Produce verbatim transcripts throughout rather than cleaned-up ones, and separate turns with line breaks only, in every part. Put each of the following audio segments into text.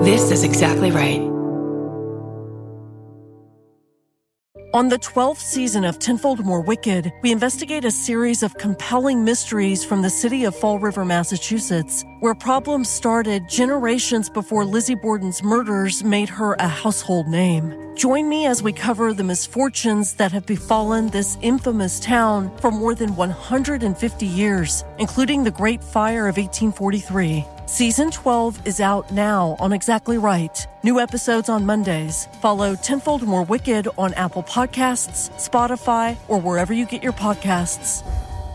This is exactly right.
On the twelfth season of Tenfold More Wicked, we investigate a series of compelling mysteries from the city of Fall River, Massachusetts, where problems started generations before Lizzie Borden's murders made her a household name. Join me as we cover the misfortunes that have befallen this infamous town for more than one hundred fifty years, including the Great Fire of eighteen forty-three. Season twelve is out now on Exactly Right. New episodes on Mondays. Follow Tenfold More Wicked on Apple Podcasts, Spotify, or wherever you get your podcasts.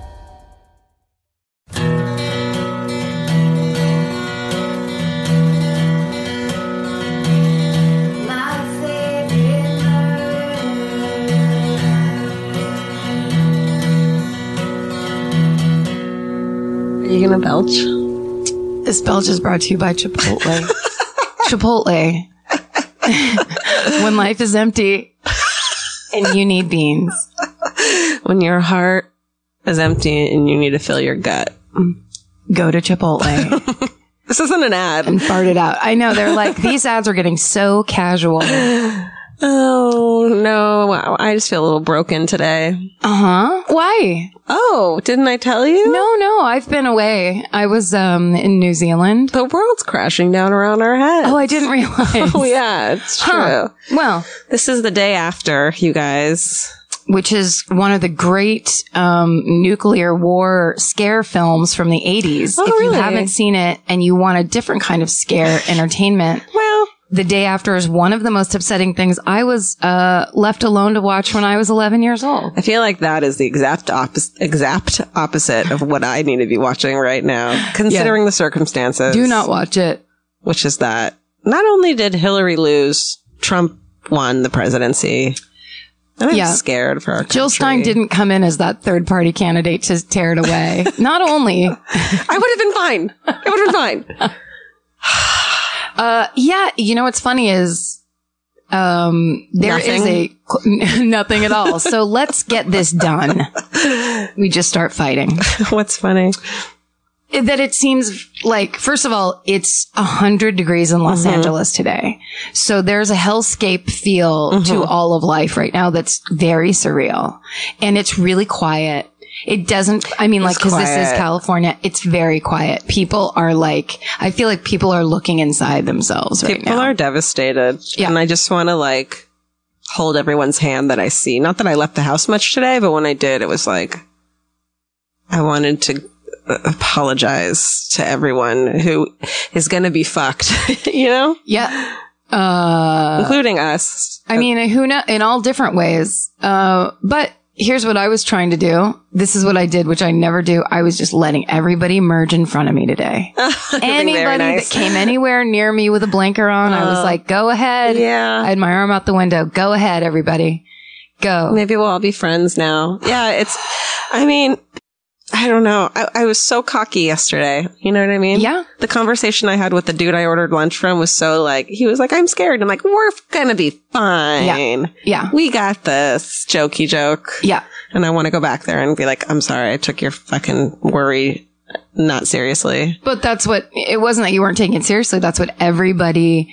Are you gonna belch?
This belch is brought to you by Chipotle. Chipotle. When life is empty and you need beans.
When your heart is empty and you need to fill your gut.
Go to Chipotle.
This isn't an ad.
And fart it out. I know. They're like, these ads are getting so casual.
Oh, no. I just feel a little broken today.
Uh-huh. Why?
Oh, didn't I tell you?
No, no. I've been away. I was um in New Zealand.
The world's crashing down around our heads.
Oh, I didn't realize.
Oh, yeah. It's true.
Huh. Well.
This is the day after, you guys.
Which is one of the great um nuclear war scare films from the eighties.
Oh,
if
really?
you haven't seen it and you want a different kind of scare entertainment.
Well,
The Day After is one of the most upsetting things. I was uh left alone to watch when I was eleven years old.
I feel like that is the exact opposite, exact opposite of what I need to be watching right now, considering yeah. the circumstances.
Do not watch it.
Which is that not only did Hillary lose, Trump won the presidency. And I'm
yeah.
scared for our country.
Jill Stein didn't come in as that third party candidate to tear it away. Not only.
I would have been fine. It would have been fine.
Uh, yeah, you know what's funny is, um, there
nothing.
is a, nothing at all. So let's get this done. We just start fighting.
What's funny?
That it seems like, first of all, it's a hundred degrees in Los mm-hmm. Angeles today. So there's a hellscape feel mm-hmm. to all of life right now that's very surreal. And it's really quiet. It doesn't, I mean, like, because this is California, it's very quiet. People are like, I feel like people are looking inside themselves right
people
now.
People are devastated. Yeah. And I just want to, like, hold everyone's hand that I see. Not that I left the house much today, but when I did, it was like, I wanted to apologize to everyone who is going to be fucked, you know?
Yeah. Uh,
including us.
I mean, who know, in all different ways. Uh, but here's what I was trying to do. This is what I did, which I never do. I was just letting everybody merge in front of me today. Anybody nice. that came anywhere near me with a blinker on, uh, I was like, go ahead.
Yeah.
I had my arm out the window. Go ahead, everybody. Go.
Maybe we'll all be friends now. Yeah, it's, I mean, I don't know. I, I was so cocky yesterday. You know what I mean?
Yeah.
The conversation I had with the dude I ordered lunch from was so like, he was like, I'm scared. I'm like, we're going to be fine.
Yeah. yeah.
We got this. Jokey joke.
Yeah.
And I want to go back there and be like, I'm sorry. I took your fucking worry not seriously.
But that's what, it wasn't that you weren't taking it seriously. That's what everybody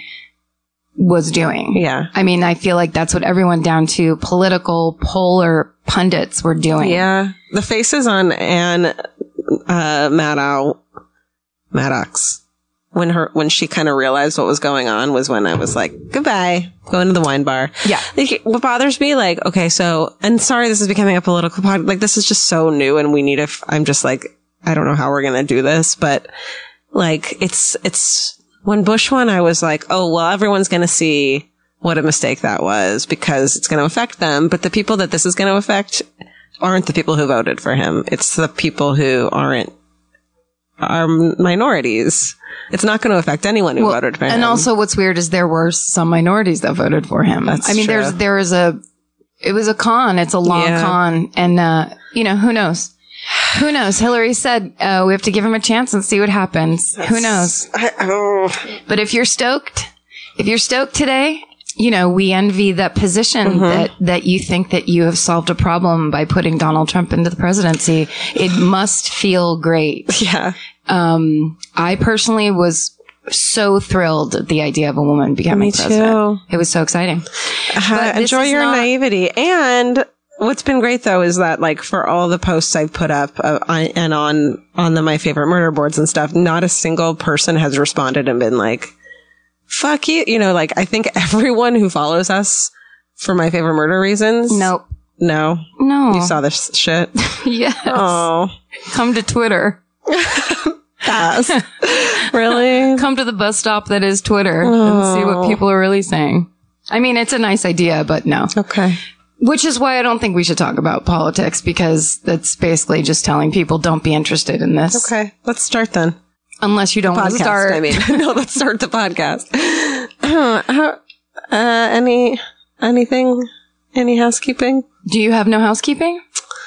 was doing.
Yeah.
I mean, I feel like that's what everyone down to political polar pundits were doing.
Yeah. The faces on Anne uh, Maddow, Maddox, when her when she kind of realized what was going on was when I was like, goodbye, going to the wine bar.
Yeah.
Like, what bothers me, like, okay, so, and sorry, this is becoming a political pod. Like, this is just so new, and we need to. F- I'm just like, I don't know how we're gonna do this, but like, it's it's. When Bush won, I was like, oh, well, everyone's going to see what a mistake that was because it's going to affect them. But the people that this is going to affect aren't the people who voted for him. It's the people who aren't, are minorities. It's not going to affect anyone who
well,
voted for him.
And also what's weird is there were some minorities that voted for him.
That's
I mean,
true.
there's, there is a, it was a con. It's a long
Yeah.
con. And, uh, you know, who knows? Who knows? Hillary said, uh, we have to give him a chance and see what happens. That's, Who knows?
I, oh.
But if you're stoked, if you're stoked today, you know, we envy that position mm-hmm. that, that you think that you have solved a problem by putting Donald Trump into the presidency. It must feel great.
Yeah.
Um, I personally was so thrilled at the idea of a woman becoming
Me
president.
too.
It was so exciting.
Uh,
this
enjoy
is
your
not-
naivety. And what's been great though is that like for all the posts I've put up uh, on, and on on the My Favorite Murder boards and stuff, not a single person has responded and been like, "Fuck you," you know. Like I think everyone who follows us for My Favorite Murder reasons.
Nope.
No.
No.
You saw this shit.
Yes.
Oh.
Come to Twitter.
Pass. Really?
Come to the bus stop that is Twitter and see what people are really saying. I mean, it's a nice idea, but no.
Okay.
Which is why I don't think we should talk about politics, because that's basically just telling people don't be interested in this.
Okay. Let's start then.
Unless you don't want to
Podcast,
start.
I mean, no, let's start the podcast. Uh, how, uh, any, anything, any housekeeping?
Do you have no housekeeping?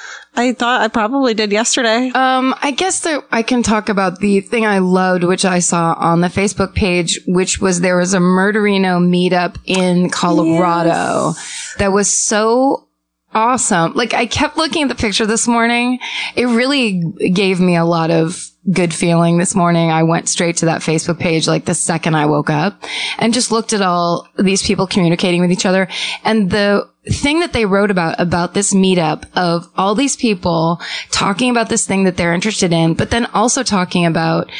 I thought I probably did yesterday.
Um, I guess that I can talk about the thing I loved, which I saw on the Facebook page, which was there was a Murderino meetup in Colorado that was so awesome. Like I kept looking at the picture this morning. It really gave me a lot of good feeling this morning. I went straight to that Facebook page like the second I woke up and just looked at all these people communicating with each other. And the thing that they wrote about, about this meetup of all these people talking about this thing that they're interested in, but then also talking about,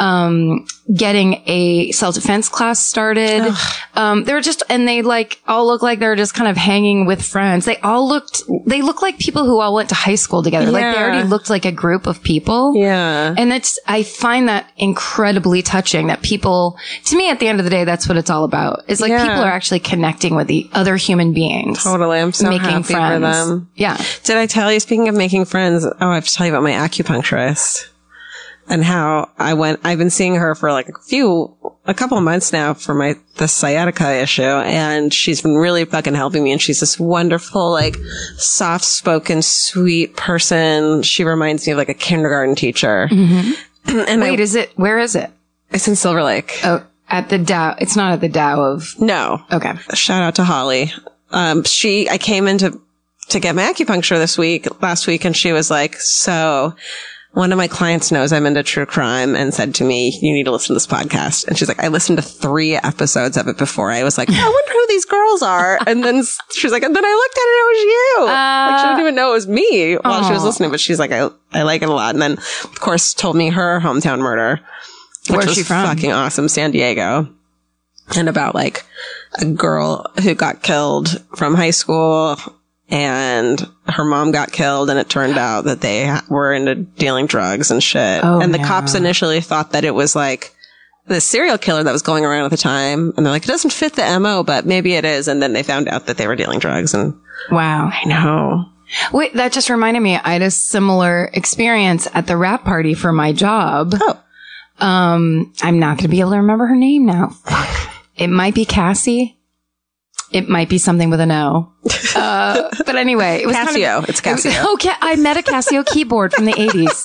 um, getting a self-defense class started. Ugh. Um, they were just, and they like all look like they're just kind of hanging with friends. They all looked, they look like people who all went to high school together.
Yeah.
Like they already looked like a group of people.
Yeah.
And it's, I find that incredibly touching that people, to me at the end of the day, that's what it's all about. It's like
Yeah.
people are actually connecting with the other human beings.
Totally. I'm so
making
happy
friends.
for them.
Yeah.
Did I tell you, speaking of making friends, oh, I have to tell you about my acupuncturist and how I went, I've been seeing her for like a few, a couple of months now for my, the sciatica issue. And she's been really fucking helping me. And she's this wonderful, like soft spoken, sweet person. She reminds me of like a kindergarten teacher.
Mm-hmm.
And
Wait,
I,
is it, where is it?
it's in Silver Lake.
Oh, at the Dow. It's not at the Dow of,
No.
okay.
Shout out to Holly. Um, she, I came in to, to get my acupuncture this week, last week, and she was like, so one of my clients knows I'm into true crime and said to me, you need to listen to this podcast. And she's like, I listened to three episodes of it before. I was like, I wonder who these girls are. And then she's like, and then I looked at it, it was you.
Uh,
like, she didn't even know it was me while
aw.
she was listening, but she's like, I, I like it a lot. And then, of course, told me her hometown murder, which
Where's
was
she from?
fucking awesome, San Diego. And about like a girl who got killed from high school and her mom got killed and it turned out that they ha- were into dealing drugs and shit.
Oh,
and the
yeah.
cops initially thought that it was like the serial killer that was going around at the time. And they're like, it doesn't fit the M O, but maybe it is. And then they found out that they were dealing drugs. And
Wow.
I know.
Wait, that just reminded me. I had a similar experience at the wrap party for my job.
Oh.
Um, I'm not going to be able to remember her name now. Fuck. It might be Cassie. It might be something with an O. Uh, but anyway, it was
Casio.
Kind of,
It's Casio.
It was, okay, I met a Casio keyboard from the eighties,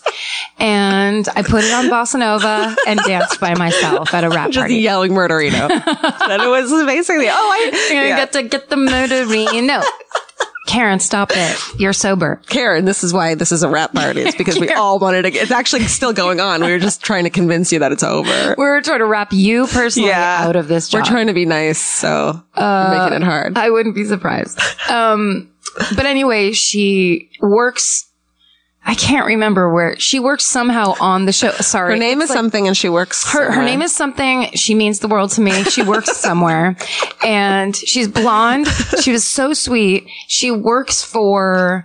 and I put it on bossa nova and danced by myself at a rap
Just
party.
yelling murderino. And it was basically, oh, I
You're
yeah.
gonna get to get the murderino. Karen, stop it. You're sober.
Karen, this is why this is a rap party. It's because we all wanted to get, it's actually still going on. We were just trying to convince you that it's over.
We're trying to wrap you personally
Yeah.
out of this job.
We're trying to be nice, so
Uh,
we're making it hard.
I wouldn't be surprised. Um, but anyway, she works. I can't remember where she works somehow on the show. Sorry.
Her name
It's
is
like-
something and she works
Her, her
somewhere.
name is something. She means the world to me. She works somewhere and she's blonde. She was so sweet. She works for,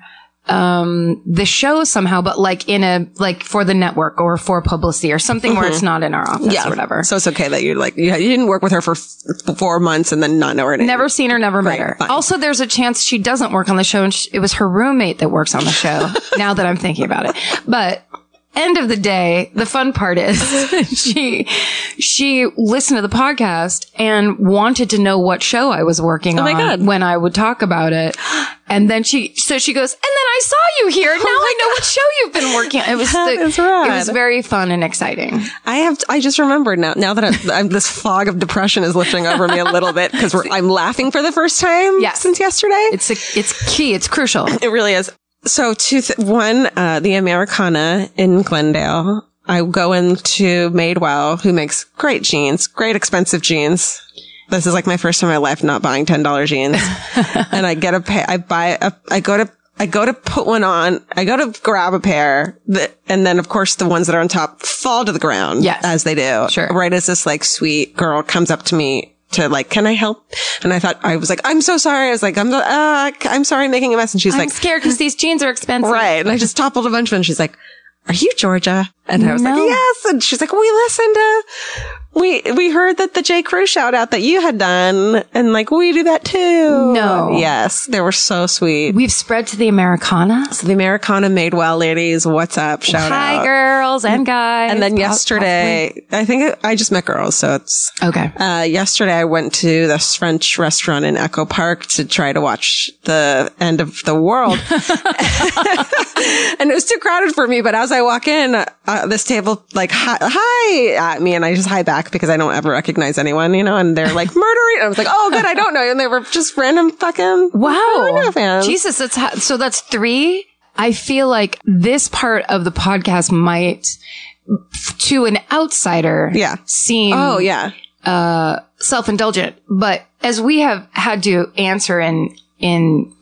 um, the show somehow, but like in a, like for the network or for publicity or something where it's not in our office
yeah,
or whatever.
So it's okay that you like, you, you didn't work with her for f- four months and then not know her name.
Never seen her, never met
Right,
her.
fine.
Also, there's a chance she doesn't work on the show and sh- it was her roommate that works on the show now that I'm thinking about it. But end of the day, the fun part is she, she listened to the podcast and wanted to know what show I was working
Oh my
on
God.
when I would talk about it. And then she, so she goes, and then I saw you here. Now I know what show you've been working on. It was,
That
the,
is rad.
it was very fun and exciting.
I have, I just remembered now, now that I'm, I'm, this fog of depression is lifting over me a little bit because I'm laughing for the first time
Yes.
since yesterday.
It's a, it's key. It's crucial.
It really is. So two, th- one, uh, the Americana in Glendale, I go into Madewell, who makes great jeans, great expensive jeans. This is like my first time in my life not buying ten dollars jeans. And I get a pair, I buy a, I go to, I go to put one on, I go to grab a pair, that, and then of course the ones that are on top fall to the ground.
Yes.
As they do.
Sure.
Right as this like sweet girl comes up to me to like, can I help? And I thought, I was like, I'm so sorry. I was like, I'm, uh, I'm sorry I'm making a mess. And she's
I'm
like,
scared because these jeans are expensive.
right. And I just toppled a bunch of them. She's like, are you Georgia? And I was
No.
like, yes. And she's like, we listened to, we, we heard that the J. Crew shout out that you had done. And like, we do that too.
No.
Yes. They were so sweet.
We've spread to the Americana.
So the Americana Madewell ladies, what's up? Shout
Hi,
out.
girls and guys.
And then
Po-
yesterday, I think it, I just met girls. So it's,
possibly. Okay.
uh, yesterday I went to this French restaurant in Echo Park to try to watch the end of the world. And it was too crowded for me. But as I walk in, uh, this table like, hi, hi at me. And I just hi back because I don't ever recognize anyone, you know, and they're like murdering. And I was like, oh, good. I don't know. And they were just random fucking
Wow.
fans.
Jesus, that's ha- so that's three. I feel like this part of the podcast might, f- to an outsider,
Yeah.
seem
Oh, yeah.
uh, self-indulgent. But as we have had to answer in, in,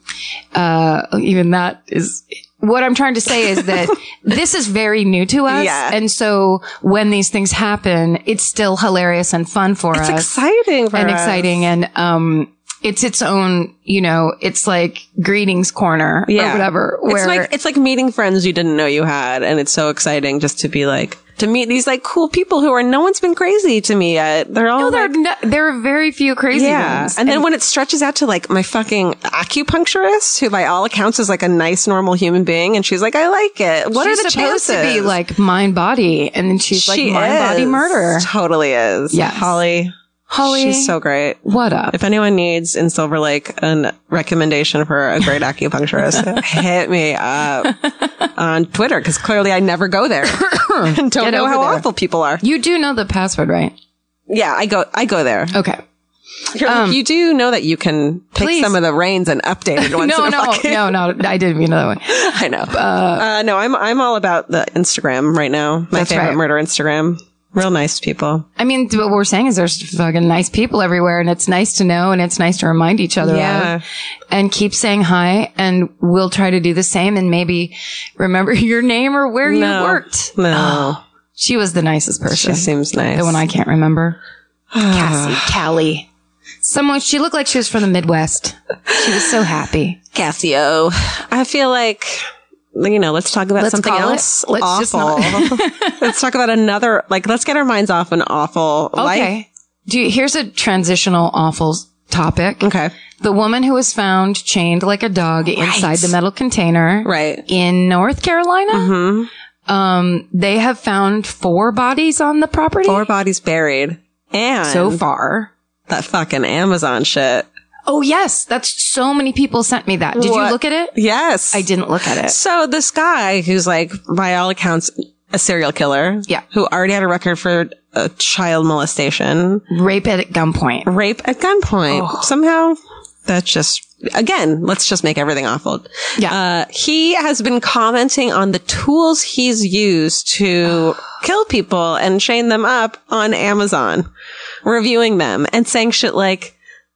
uh, even that is, what I'm trying to say is that this is very new to us.
Yeah.
And so when these things happen, it's still hilarious and fun for
It's
us.
exciting for
and
us.
exciting. And, um, it's its own, you know, it's like greetings corner
Yeah.
or whatever. Where
It's like, it's like meeting friends you didn't know you had. And it's so exciting just to be like, to meet these like cool people who are, no one's been crazy to me yet. They're all
no, there,
like,
are no, there are very few crazy
yeah.
ones.
And then when it stretches out to like my fucking acupuncturist, who by all accounts is like a nice, normal human being. And she's like, I like it. What
she's
are the
supposed
chances?
to be like mind body, and then she's
She
like mind body
is.
murder.
Totally is.
Yes.
Holly.
Holly,
She's so great.
what up?
If anyone needs in Silver Lake a recommendation for a great acupuncturist, hit me up on Twitter, because clearly I never go there and don't
Get
know
over
how
there.
awful people are.
You do know the password, right?
Yeah, I go. I go there.
Okay.
You're like, you do know that you can take
please.
some of the reins and update it once
No,
in a
no,
fucking-
no, no. I didn't mean that way.
I know. Uh, no, I'm I'm all about the Instagram right now. My
That's
favorite
right.
murder Instagram. Real nice people.
I mean, what we're saying is there's fucking nice people everywhere, and it's nice to know, and it's nice to remind each other
Yeah.
of. And keep saying hi, and we'll try to do the same, and maybe remember your name or where
No.
you worked.
No,
She was the nicest person.
she seems nice.
The one I can't remember. Cassie, Callie. Someone, she looked like she was from the Midwest. She was so happy.
Cassio. I feel like, you know, let's talk about
Let's
something
call it-
else
let's just
awful.
not-
Let's talk about another, like, let's get our minds off an awful life.
Okay. Do you, here's a transitional awful topic.
Okay.
The woman who was found chained like a dog inside the metal container.
Right.
In North Carolina. Mm-hmm. Um, they have found four bodies on the property.
Four bodies buried. And
so far.
that fucking Amazon shit.
Oh, yes. That's so many people sent me that. Did
What?
you look at it?
Yes.
I didn't look at it.
So this guy who's like, by all accounts, a serial killer.
Yeah.
Who already had a record for uh, child molestation.
Rape at gunpoint.
Rape at gunpoint.
Oh.
Somehow, that's just, again, let's just make everything awful.
Yeah.
Uh, he has been commenting on the tools he's used to kill people and chain them up on Amazon, reviewing them and saying shit like,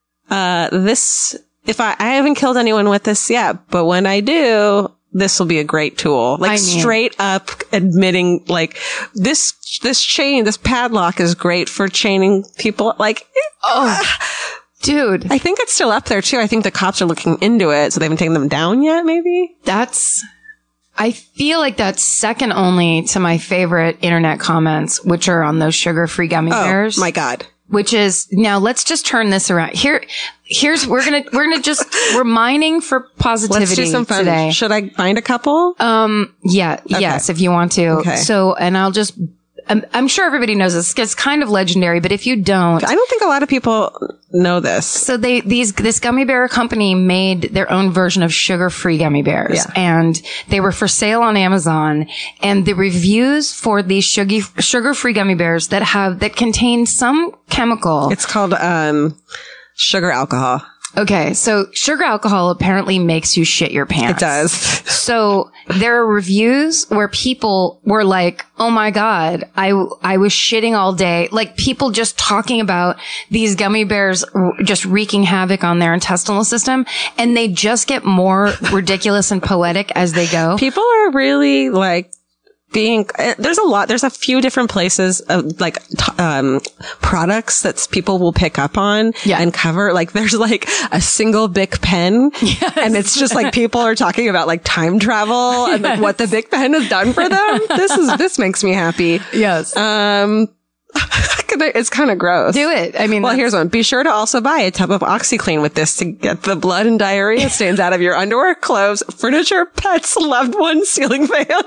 uh, this, if I, I haven't killed anyone with this yet, but when I do, this will be a great tool. Like
I mean-
straight up admitting, like, this, this chain, this padlock is great for chaining people. Like,
Oh, dude,
I think it's still up there too. I think the cops are looking into it, so they haven't taken them down yet, maybe?
that's, I feel like that's second only to my favorite internet comments, which are on those sugar-free gummy bears.
Oh, my God.
Which is, now let's just turn this around. Here, here's, we're gonna, we're gonna just, we're mining for positivity
Let's do some fun.
today.
Should I find a couple?
Um, yeah, yes, if you want to.
Okay.
So, and I'll just, I'm, I'm sure everybody knows this. It's kind of legendary, but if you don't,
I don't think a lot of people know this.
so they, these, this gummy bear company made their own version of sugar-free gummy bears,
Yeah.
and they were for sale on Amazon. And the reviews for these sugar, sugar-free gummy bears that have, that contain some chemical.
It's called um, sugar alcohol.
Okay, so sugar alcohol apparently makes you shit your pants.
It does.
So there are reviews where people were like, oh my God, I, I was shitting all day. Like people just talking about these gummy bears r- just wreaking havoc on their intestinal system. And they just get more ridiculous and poetic as they go.
People are really like, being there's a lot there's a few different places of like t- um products that people will pick up on
yeah.
and cover. Like there's like a single Bic pen yes. and it's just like people are talking about like time travel yes. and like what the Bic pen has done for them. This is this makes me happy.
Yes.
Um it's kind of gross.
Do it. I mean,
well, here's one. Be sure to also buy a tub of OxyClean with this to get the blood and diarrhea stains out of your underwear, clothes, furniture, pets, loved ones, ceiling fans.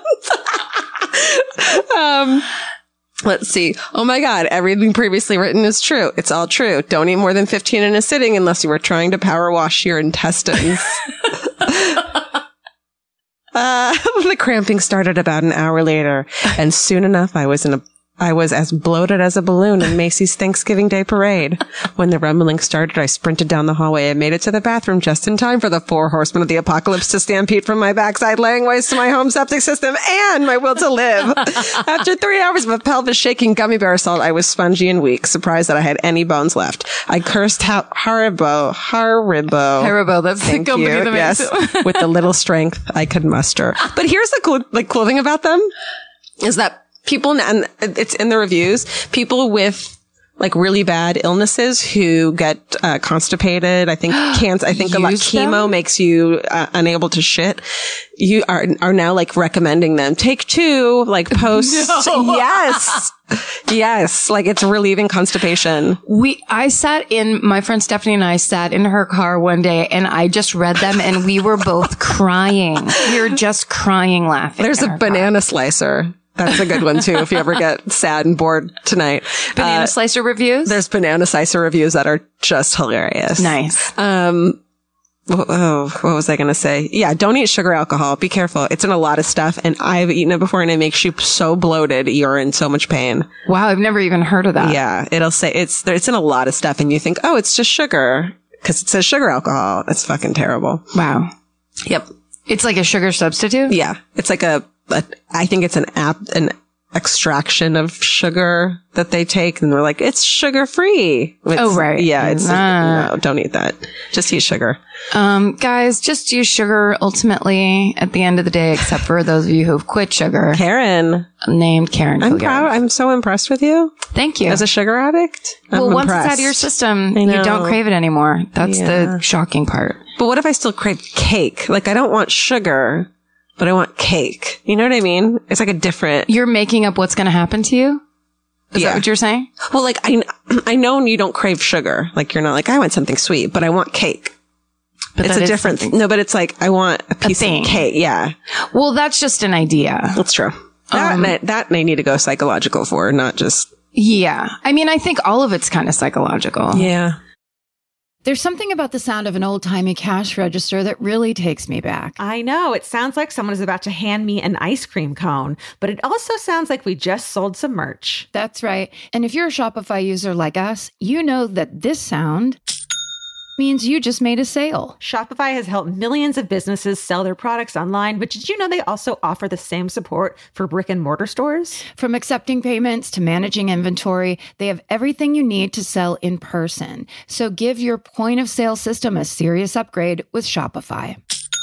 um, let's see. Oh my God. Everything previously written is true. It's all true. Don't eat more than fifteen in a sitting unless you were trying to power wash your intestines. uh, the cramping started about an hour later, and soon enough I was in a I was as bloated as a balloon in Macy's Thanksgiving Day Parade. When the rumbling started, I sprinted down the hallway and made it to the bathroom just in time for the four horsemen of the apocalypse to stampede from my backside, laying waste to my home septic system and my will to live. After three hours of a pelvis shaking gummy bear assault, I was spongy and weak, surprised that I had any bones left. I cursed ha- Haribo, Haribo.
Haribo, that's
Thank
the company
you.
that makes
yes,
it.
with the little strength I could muster. But here's the cool, like, cool thing about them is that people, and it's in the reviews, people with like really bad illnesses who get uh, constipated. I think cancer, I think a lot chemo them? makes you uh, unable to shit. You are, are now like recommending them. Take two, like post. No. Yes. Yes. Like it's relieving constipation.
We, I sat in, my friend Stephanie and I sat in her car one day and I just read them and we were both crying. We were just crying laughing.
There's a banana car. slicer. That's a good one too. If you ever get sad and bored tonight.
Banana uh, slicer reviews?
There's banana slicer reviews that are just hilarious.
Nice.
Um, oh, what was I going to say? Yeah. Don't eat sugar alcohol. Be careful. It's in a lot of stuff and I've eaten it before and it makes you so bloated. You're in so much pain.
Wow. I've never even heard of that.
Yeah. It'll say it's, it's in a lot of stuff and you think, oh, it's just sugar because it says sugar alcohol. It's fucking terrible.
Wow.
Yep.
It's like a sugar substitute?
Yeah. It's like a, But I think it's an app, an extraction of sugar that they take, and they're like, it's sugar free.
Oh, right.
Yeah, it's
uh,
no, don't eat that. Just eat sugar.
Um, guys, just use sugar ultimately at the end of the day, except for those of you who've quit sugar.
Karen.
Named Karen.
I'm proud. I'm so impressed with you.
Thank you.
As a sugar addict.
Well,
I'm
once
impressed.
it's out of your system, you don't crave it anymore. That's yeah. the shocking part.
But what if I still crave cake? Like, I don't want sugar, but I want cake. You know what I mean? It's like a different...
You're making up what's going to happen to you? Is
yeah.
that what you're saying?
Well, like, I, I know you don't crave sugar. Like, you're not like, I want something sweet, but I want cake. But it's a different thing. No, but it's like, I want a piece a of cake. Yeah.
Well, that's just an idea.
That's true. That, um, may, that may need to go psychological for, not just...
Yeah. I mean, I think all of it's kind of psychological.
Yeah.
There's something about the sound of an old-timey cash register that really takes me back.
I know. It sounds like someone is about to hand me an ice cream cone, but it also sounds like we just sold some merch.
That's right. And if you're a Shopify user like us, you know that this sound means you just made a sale.
Shopify has helped millions of businesses sell their products online, but did you know they also offer the same support for brick and mortar stores?
From accepting payments to managing inventory, they have everything you need to sell in person. So give your point of sale system a serious upgrade with Shopify.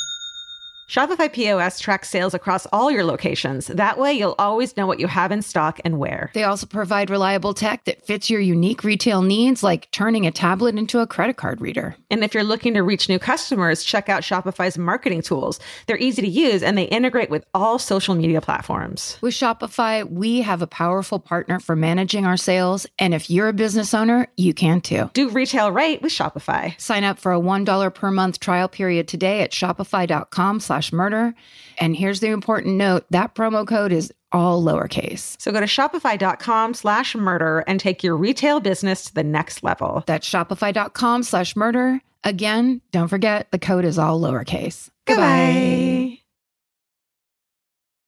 Shopify P O S tracks sales across all your locations. That way, you'll always know what you have in stock and where.
They also provide reliable tech that fits your unique retail needs, like turning a tablet into a credit card reader.
And if you're looking to reach new customers, check out Shopify's marketing tools. They're easy to use, and they integrate with all social media platforms.
With Shopify, we have a powerful partner for managing our sales. And if you're a business owner, you can too.
Do retail right with Shopify.
Sign up for a one dollar per month trial period today at shopify.com slash murder. And here's the important note, that promo code is all lowercase.
So go to shopify.com slash murder and take your retail business to the next level.
That's shopify.com slash murder. Again, don't forget the code is all lowercase.
Goodbye.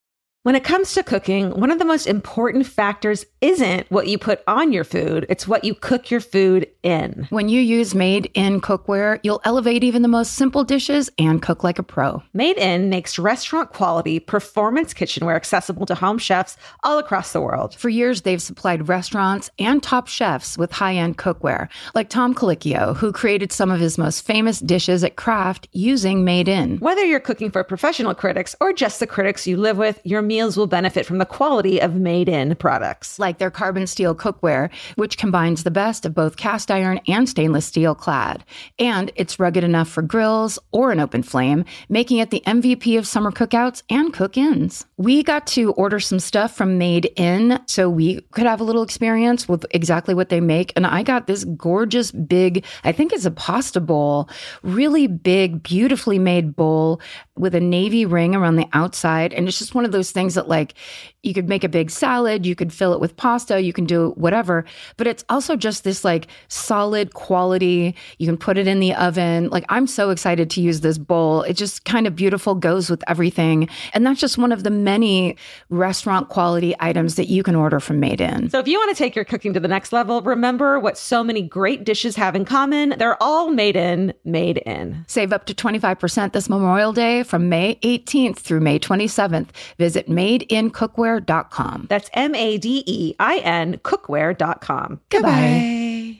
When it comes to cooking, one of the most important factors isn't what you put on your food, it's what you cook your food in.
When you use Made In cookware, you'll elevate even the most simple dishes and cook like a pro.
Made In makes restaurant quality performance kitchenware accessible to home chefs all across the world.
For years, they've supplied restaurants and top chefs with high-end cookware, like Tom Colicchio, who created some of his most famous dishes at Kraft using Made In.
Whether you're cooking for professional critics or just the critics you live with, your meals will benefit from the quality of Made In products.
Like their carbon steel cookware, which combines the best of both cast iron and stainless steel clad. And it's rugged enough for grills or an open flame, making it the M V P of summer cookouts and cook-ins. We got to order some stuff from Made In so we could have a little experience with exactly what they make. And I got this gorgeous big, I think it's a pasta bowl, really big, beautifully made bowl with a navy ring around the outside. And it's just one of those things that, like, you could make a big salad, you could fill it with pasta, you can do whatever, but it's also just this like solid quality. You can put it in the oven. Like, I'm so excited to use this bowl. It just kind of beautiful, goes with everything. And that's just one of the many restaurant quality items that you can order from Made In.
So if you want to take your cooking to the next level, remember what so many great dishes have in common. They're all made in, made in.
Save up to twenty-five percent this Memorial Day from May eighteenth through May twenty-seventh. Visit made in cookware dot com.
That's M A D E I N cookware dot com.
Goodbye.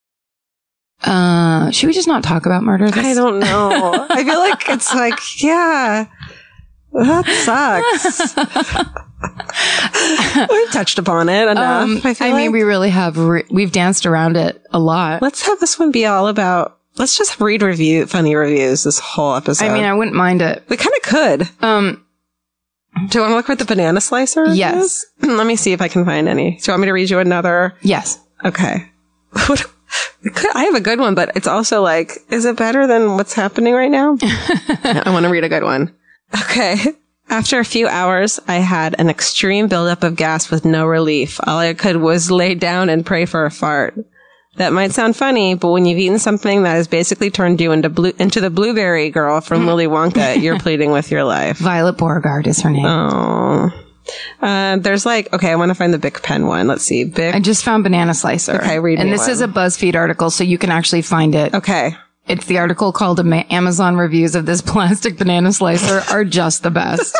Uh, should we just not talk about murder? This?
I don't know. I feel like it's like, yeah, that sucks. We've touched upon it enough.
Um,
I,
I
feel
mean,
like.
we really have. Re- we've danced around it a lot.
Let's have this one be all about, let's just read review, funny reviews this whole episode.
I mean, I wouldn't mind it.
we kind of could.
Um,
Do you want to look for the banana slicer? reviews?
Yes.
Let me see if I can find any. Do you want me to read you another?
yes.
Okay. I have a good one, but it's also like, is it better than what's happening right now? I want to read a good one. Okay. After a few hours, I had an extreme buildup of gas with no relief. All I could was lay down and pray for a fart. That might sound funny, but when you've eaten something that has basically turned you into blue, into the blueberry girl from Willy Wonka, you're pleading with your life.
Violet Beauregard is her name.
Oh. Uh, there's like, okay, I want to find the Bic pen one. Let's see. Bic.
I just found Banana Slicer.
Okay, read
And
me
this
one.
is a BuzzFeed article, so you can actually find it.
Okay.
It's the article called Ama- Amazon reviews of this plastic banana slicer are just the best.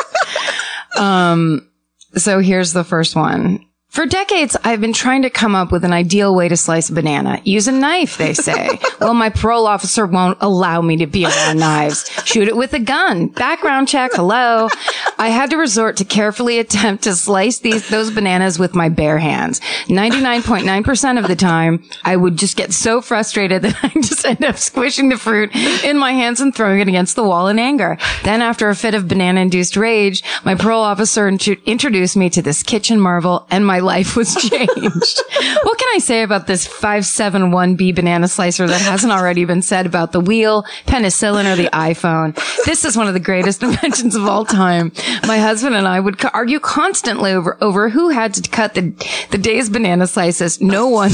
um, so here's the first one. For decades, I've been trying to come up with an ideal way to slice a banana. Use a knife, they say. Well, my parole officer won't allow me to be around knives. Shoot it with a gun. Background check. Hello. I had to resort to carefully attempt to slice these, those bananas with my bare hands. ninety-nine point nine percent of the time, I would just get so frustrated that I just end up squishing the fruit in my hands and throwing it against the wall in anger. Then after a fit of banana-induced rage, my parole officer int- introduced me to this kitchen marvel and my life was changed. What can I say about this five seven one B banana slicer that hasn't already been said about the wheel, penicillin, or the iPhone? This is one of the greatest inventions of all time. My husband and I would co- argue constantly over, over who had to cut the, the day's banana slices. No one.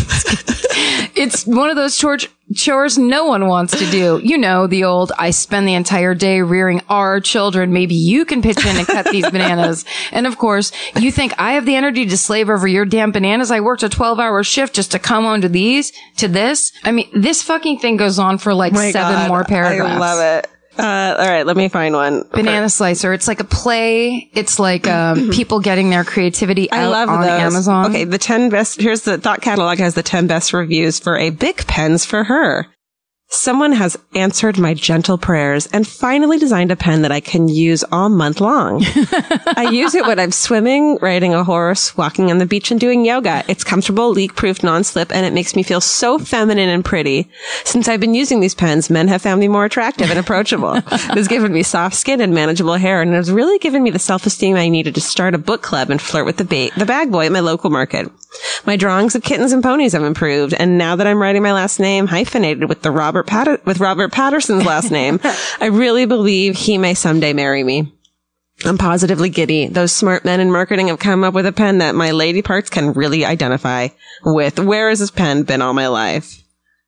It's one of those chores, chores no one wants to do. You know, the old, I spend the entire day rearing our children. Maybe you can pitch in and cut these bananas. And of course, you think I have the energy to slave over your damn bananas? I worked a twelve hour shift just to come on to these, to this. I mean, this fucking thing goes on for like
My
seven
God,
more paragraphs.
I love it. Uh, all right, let me find one.
Banana Slicer. It's like a play. It's like um, people getting their creativity out
I love
on
those.
Amazon.
Okay, the ten best, here's the Thought Catalog has the ten best reviews for a Bic pens for her. Someone has answered my gentle prayers and finally designed a pen that I can use all month long. I use it when I'm swimming, riding a horse, walking on the beach, and doing yoga. It's comfortable, leak-proof, non-slip, and it makes me feel so feminine and pretty. Since I've been using these pens, men have found me more attractive and approachable. It has given me soft skin and manageable hair, and it has really given me the self-esteem I needed to start a book club and flirt with the, ba- the bag boy at my local market. My drawings of kittens and ponies have improved, and now that I'm writing my last name hyphenated with the Robert Patter- with Robert Patterson's last name, I really believe he may someday marry me. I'm positively giddy. Those smart men in marketing have come up with a pen that my lady parts can really identify with. Where has this pen been all my life?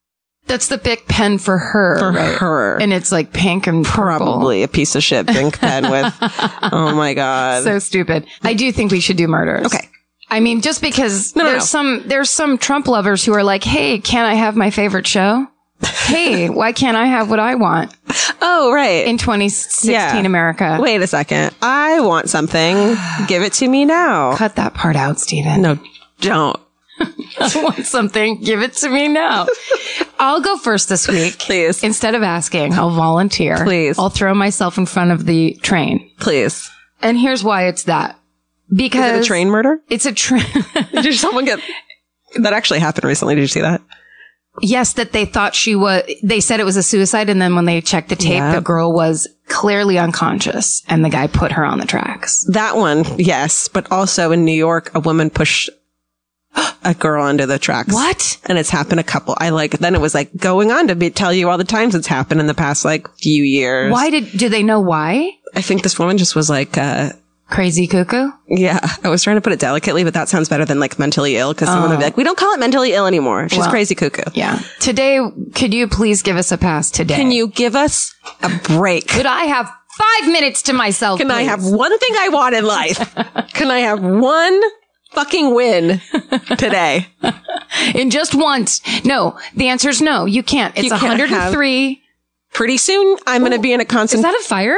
That's the Bic pen for her.
For
right?
her.
And it's like pink and purple.
Probably a piece of shit pink pen with, oh my God.
So stupid. I do think we should do murders.
Okay.
I mean, just because
No, no,
there's
no.
some, there's some Trump lovers who are like, hey, can't I have my favorite show? Hey, why can't I have what I want
Oh, right.
in twenty sixteen
Yeah.
America?
Wait a second. I want something. Give it to me now.
Cut that part out, Stephen.
No, don't.
I want something. Give it to me now. I'll go first this week.
Please.
Instead of asking, I'll volunteer.
Please.
I'll throw myself in front of the train.
Please.
And here's why it's that. Because
Is it a train murder?
It's a train.
Did someone get... That actually happened recently. Did you see that?
Yes, that they thought she was, they said it was a suicide. And then when they checked the tape,
Yep.
the girl was clearly unconscious and the guy put her on the tracks.
That one, yes. But also in New York, a woman pushed a girl under the tracks.
What?
And it's happened a couple. I like, then it was like going on to be, tell you all the times it's happened in the past like few years.
Why did, do they know why?
I think this woman just was like, uh,
Crazy cuckoo?
yeah, I was trying to put it delicately, but that sounds better than like mentally ill because someone would be like, we don't call it mentally ill anymore. She's
Well,
crazy cuckoo.
Yeah. Today, could you please give us a pass today?
Can you give us a break?
Could I have five minutes to myself?
Can I
please?
have one thing I want in life? Can I have one fucking win today?
In just once? No. The answer is no. You can't. It's
You can't
one hundred three.
Pretty soon, I'm going to be in a
Is
constant
that a fire?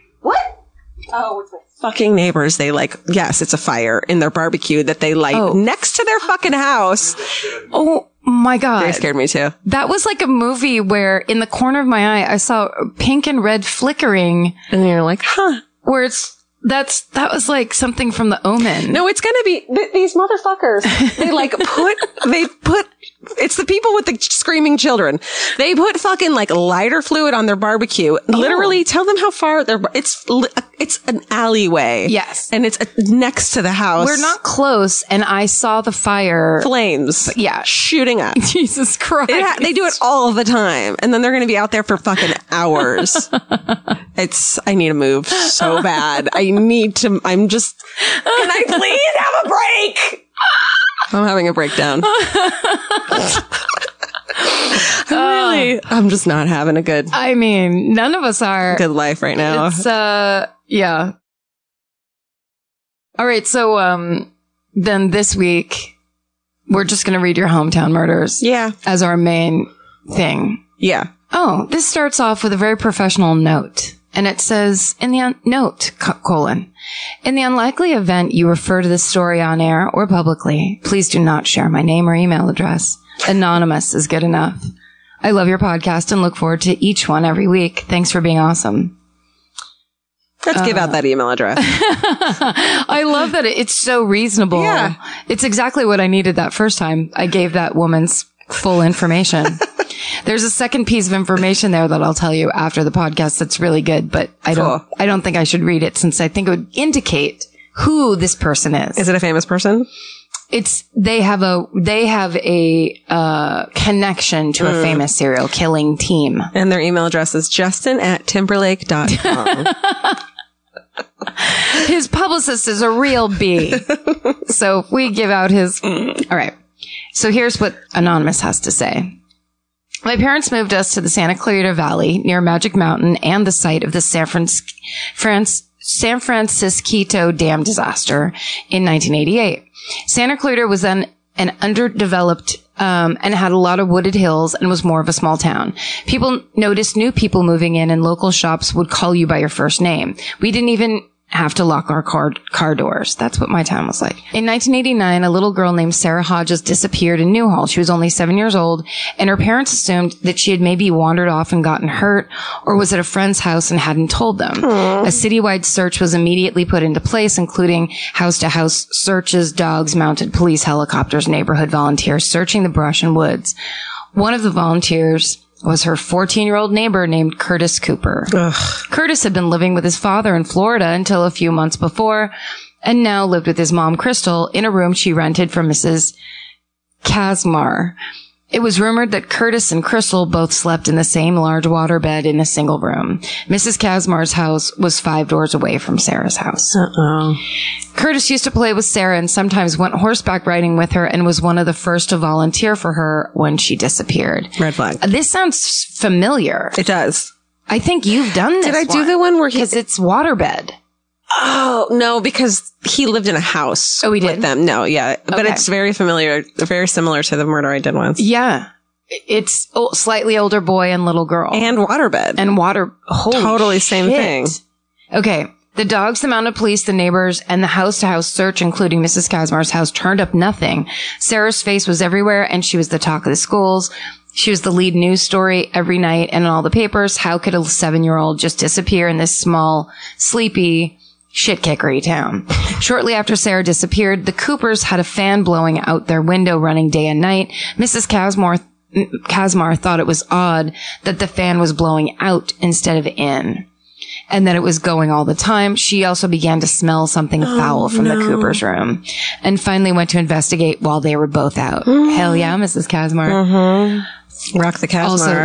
fucking neighbors. They like, yes, it's a fire in their barbecue that they light
Oh.
next to their fucking house.
Oh my God.
They scared me too.
That was like a movie where in the corner of my eye, I saw pink and red flickering
And you're like, huh?
where it's, that's, that was like something from The Omen.
No, it's going to be th- these motherfuckers. They like put, they put, it's the people with the screaming children. They put fucking like lighter fluid on their barbecue. Literally tell them how far they're, it's, li- it's an alleyway.
Yes.
And it's uh, next to the house.
We're not close and I saw the fire.
Flames.
Yeah.
Shooting up.
Jesus Christ.
It ha- they do it all the time. And then they're going to be out there for fucking hours. It's, I need to move so bad. I need to, I'm just, can I please have a break? I'm having a breakdown. I'm really, I'm just not having a good,
I mean, none of us are.
good life right now.
It's, uh, yeah. All right. So, um, then this week, we're just going to read your hometown murders
Yeah.
as our main thing.
Yeah.
Oh, this starts off with a very professional note. And it says, in the un- note, co- colon, in the unlikely event you refer to this story on air or publicly, please do not share my name or email address. Anonymous is good enough. I love your podcast and look forward to each one every week. Thanks for being awesome.
Let's give out that email address.
I love that it- it's so reasonable.
Yeah.
It's exactly what I needed that first time. I gave that woman's full information. There's a second piece of information there that I'll tell you after the podcast that's really good, but I don't,
Cool.
I don't think I should read it since I think it would indicate who this person is.
Is it a famous person?
It's, they have a, they have a, uh, connection to a famous serial killing team.
And their email address is justin at timberlake dot com.
His publicist is a real bee. So if we give out his, all right. So here's what Anonymous has to say. My parents moved us to the Santa Clarita Valley near Magic Mountain and the site of the San, Franc- France- San Francisco Dam disaster in nineteen eighty-eight. Santa Clarita was then an underdeveloped um, and had a lot of wooded hills and was more of a small town. People noticed new people moving in and local shops would call you by your first name. We didn't even have to lock our car, car doors. That's what my town was like. In nineteen eighty-nine, a little girl named Sarah Hodges disappeared in Newhall. She was only seven years old, and her parents assumed that she had maybe wandered off and gotten hurt, or was at a friend's house and hadn't told them. Aww. A citywide search was immediately put into place, including house-to-house searches, dogs, mounted police, helicopters, neighborhood volunteers searching the brush and woods. One of the volunteers was her fourteen-year-old neighbor named Curtis Cooper. Ugh. Curtis had been living with his father in Florida until a few months before, and now lived with his mom, Crystal, in a room she rented from Missus Kazmar. It was rumored that Curtis and Crystal both slept in the same large waterbed in a single room. Missus Kazmar's house was five doors away from Sarah's house.
Uh-oh.
Curtis used to play with Sarah and sometimes went horseback riding with her and was one of the first to volunteer for her when she disappeared.
Red flag.
This sounds familiar.
It does.
I think you've done this
Did I do the one where he...
Because it's waterbed.
Oh, no, because he lived in a house.
Oh, he did?
With them. No, yeah. But
Okay.
it's very familiar, very similar to the murder I did once.
Yeah. It's oh, slightly older boy and little girl.
And waterbed.
And water. Holy
Totally same
shit.
thing.
Okay. The dogs, the mounted police, the neighbors, and the house-to-house search, including Missus Kazmar's house, turned up nothing. Sarah's face was everywhere, and she was the talk of the schools. She was the lead news story every night and in all the papers. How could a seven-year-old just disappear in this small, sleepy, shit-kickery town? Shortly after Sarah disappeared, the Coopers had a fan blowing out their window running day and night. Missus Kazmar, Kazmar thought it was odd that the fan was blowing out instead of in, and that it was going all the time. She also began to smell something oh, foul from no. the Cooper's room and finally went to investigate while they were both out. Mm. Hell yeah, Missus Kazmar.
Mm-hmm. Rock the Kazmar.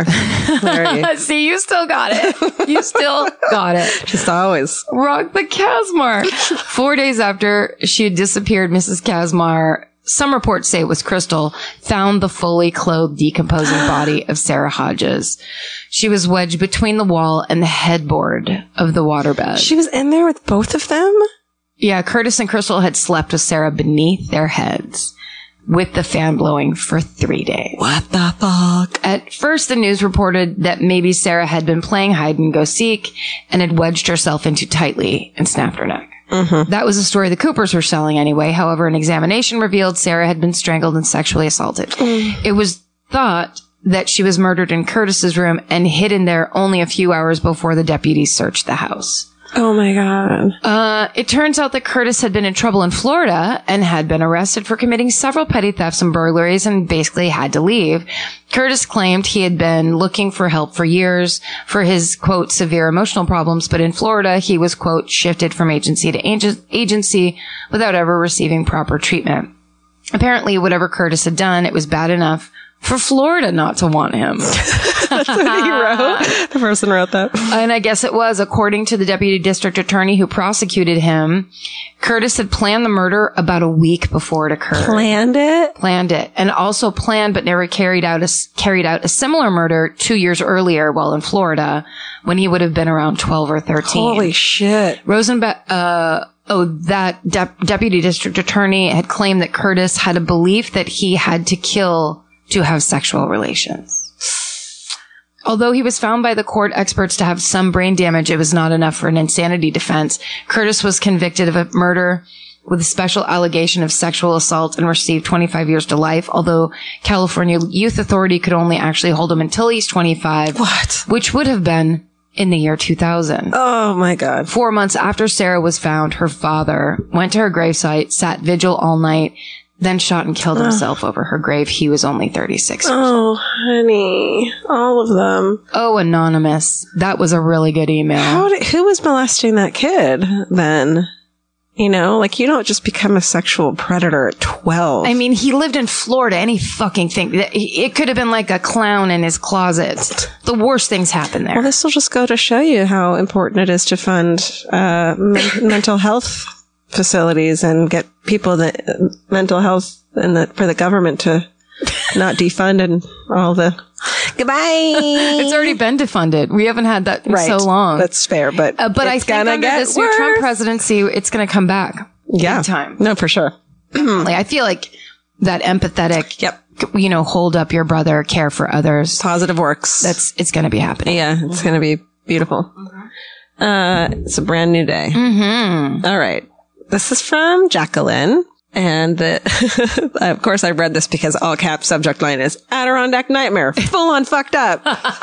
See, you still got it. You still got it.
Just always.
Rock the Kazmar. Four days after she had disappeared, Missus Kazmar, some reports say it was Crystal, found the fully clothed, decomposing body of Sarah Hodges. She was wedged between the wall and the headboard of the waterbed.
She was in there with both of them?
Yeah, Curtis and Crystal had slept with Sarah beneath their heads, with the fan blowing for three days.
What the fuck?
At first, the news reported that maybe Sarah had been playing hide and go seek and had wedged herself in too tightly and snapped her neck. Mm-hmm. That was the story the Coopers were selling anyway. However, an examination revealed Sarah had been strangled and sexually assaulted. Mm. It was thought that she was murdered in Curtis's room and hidden there only a few hours before the deputies searched the house.
Oh my God.
Uh, it turns out that Curtis had been in trouble in Florida and had been arrested for committing several petty thefts and burglaries and basically had to leave. Curtis claimed he had been looking for help for years for his, quote, severe emotional problems, but in Florida, he was, quote, shifted from agency to ag- agency without ever receiving proper treatment. Apparently, whatever Curtis had done, it was bad enough for Florida not to want him.
That's what he wrote. The person wrote that.
And I guess it was, according to the deputy district attorney who prosecuted him, Curtis had planned the murder about a week before it occurred.
Planned it?
Planned it. And also planned but never carried out a, carried out a similar murder two years earlier while in Florida when he would have been around twelve or thirteen.
Holy shit.
Rosenbeck, uh, Oh, that de- deputy district attorney had claimed that Curtis had a belief that he had to kill to have sexual relations. Although he was found by the court experts to have some brain damage, it was not enough for an insanity defense. Curtis was convicted of a murder with a special allegation of sexual assault and received twenty-five years to life, although California Youth Authority could only actually hold him until he's twenty-five.
What?
Which would have been in the year two thousand.
Oh my God.
Four months after Sarah was found, her father went to her gravesite, sat vigil all night, then shot and killed himself oh. over her grave. He was only thirty-six years
oh,
old.
honey. All of them.
Oh, anonymous. That was a really good email.
How did, who was molesting that kid then? You know, like, you don't just become a sexual predator at twelve.
I mean, he lived in Florida. Any fucking thing. It could have been like a clown in his closet. The worst things happen there.
Well, this will just go to show you how important it is to fund uh, men- mental health facilities and get people that uh, mental health and the, for the government to not defund and all the goodbye.
It's already been defunded. We haven't had that in
right.
so long.
That's fair, but
uh, but I think under this new Trump presidency, it's going to come back.
Yeah,
big time.
No, for sure.
Like, I feel like that empathetic.
Yep.
You know, hold up your brother, care for others.
Positive works.
That's it's going to be happening.
Yeah, it's going to be beautiful. Mm-hmm. Uh, it's a brand new day.
Mm-hmm.
All right. This is from Jacqueline. And the, of course, I read this because all cap subject line is Adirondack Nightmare. Full on fucked up.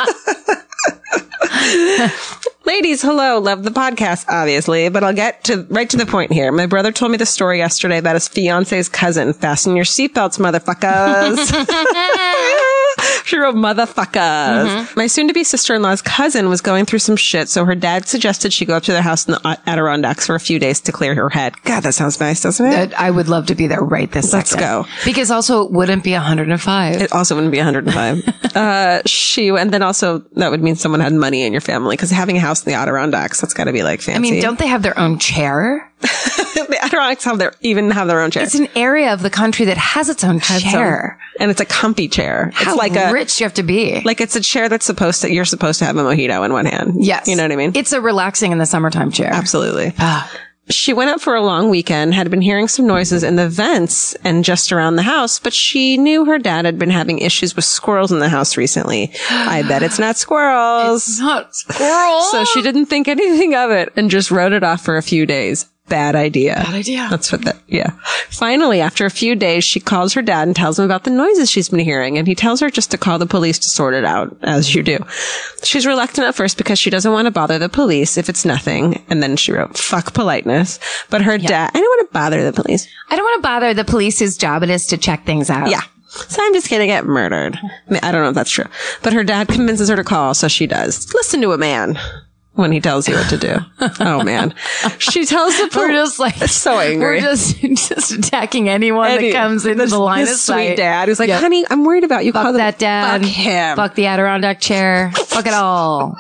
Ladies, hello. Love the podcast, obviously, but I'll get to right to the point here. My brother told me the story yesterday about his fiance's cousin. Fasten your seatbelts, motherfuckers. She wrote motherfuckers. Mm-hmm. My soon-to-be sister-in-law's cousin was going through some shit, so her dad suggested she go up to their house in the Adirondacks for a few days to clear her head. God, that sounds nice, doesn't it?
I would love to be there right this
Let's
second.
go.
Because also it wouldn't be one hundred five.
It also wouldn't be one hundred five. uh, she, and then also that would mean someone had money in your family, because having a house in the Adirondacks, that's got to be like fancy.
I mean, don't they have their own chair?
The Adirondacks have their, even have their own chair.
It's an area of the country that has its own
Has
chair.
some- and it's a comfy chair.
How
it's like a
rich do you have to be?
Like it's a chair that's supposed to, you're supposed to have a mojito in one hand.
Yes.
You know what I mean?
It's a relaxing in the summertime chair.
Absolutely.
Ah.
She went out for a long weekend, had been hearing some noises in the vents and just around the house, but she knew her dad had been having issues with squirrels in the house recently. I bet it's not squirrels.
It's not squirrels.
So she didn't think anything of it and just wrote it off for a few days. Bad idea.
Bad idea.
That's what that, yeah. Finally, after a few days, she calls her dad and tells him about the noises she's been hearing, and he tells her just to call the police to sort it out, as you do. She's reluctant at first because she doesn't want to bother the police if it's nothing, and then she wrote, fuck politeness. But her
Yeah.
dad, I don't want to bother the police.
I don't want to bother the police's job. It is to check things out.
Yeah. So I'm just gonna get murdered. I mean, I don't know if that's true. But her dad convinces her to call, so she does. Listen to a man when he tells you what to do. Oh man. She tells the
We're
police.
just like
so angry.
We're just just attacking anyone
Any-
that comes into
this-
the line
this
of
sweet
sight.
dad who's like,
Yep.
honey, I'm worried about you.
Fuck
Call the-
that dad.
Fuck him.
Fuck the Adirondack chair. Fuck it all.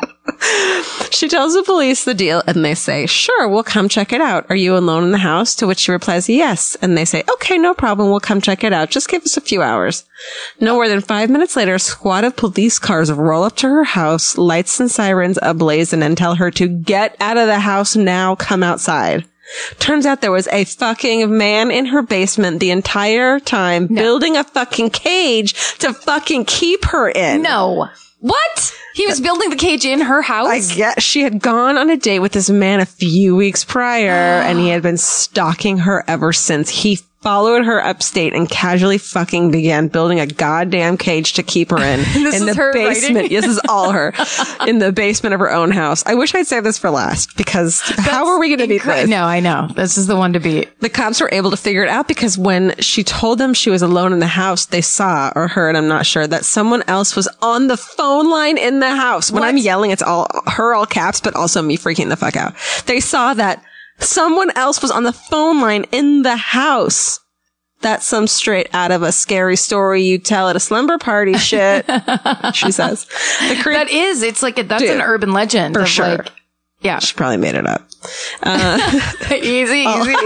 She tells the police the deal and they say, sure, we'll come check it out. Are you alone in the house? To which she replies, yes. And they say, okay, no problem. We'll come check it out. Just give us a few hours. No more than five minutes later, a squad of police cars roll up to her house, lights and sirens ablazing, and tell her to get out of the house now, come outside. Turns out there was a fucking man in her basement the entire time building a fucking cage to fucking keep her in.
No. What? He was building the cage in her house?
I guess she had gone on a date with this man a few weeks prior and he had been stalking her ever since. He followed her upstate and casually fucking began building a goddamn cage to keep her in.
This
in
is
the
her
basement.
writing?
This is all her. In the basement of her own house. I wish I'd saved this for last because how are we going to beat
Incre-
this?
No, I know. This is the one to beat.
The cops were able to figure it out because when she told them she was alone in the house, they saw or heard, I'm not sure, that someone else was on the phone line in the house. When
What?
I'm yelling, it's all her, all caps, but also me freaking the fuck out. They saw that someone else was on the phone line in the house. That's some straight out of a scary story you tell at a slumber party shit, she says. The cre-
That is, it's like, a, that's
Dude,
an urban legend.
for
of
sure.
Like, yeah.
She probably made it up. Uh,
easy, easy.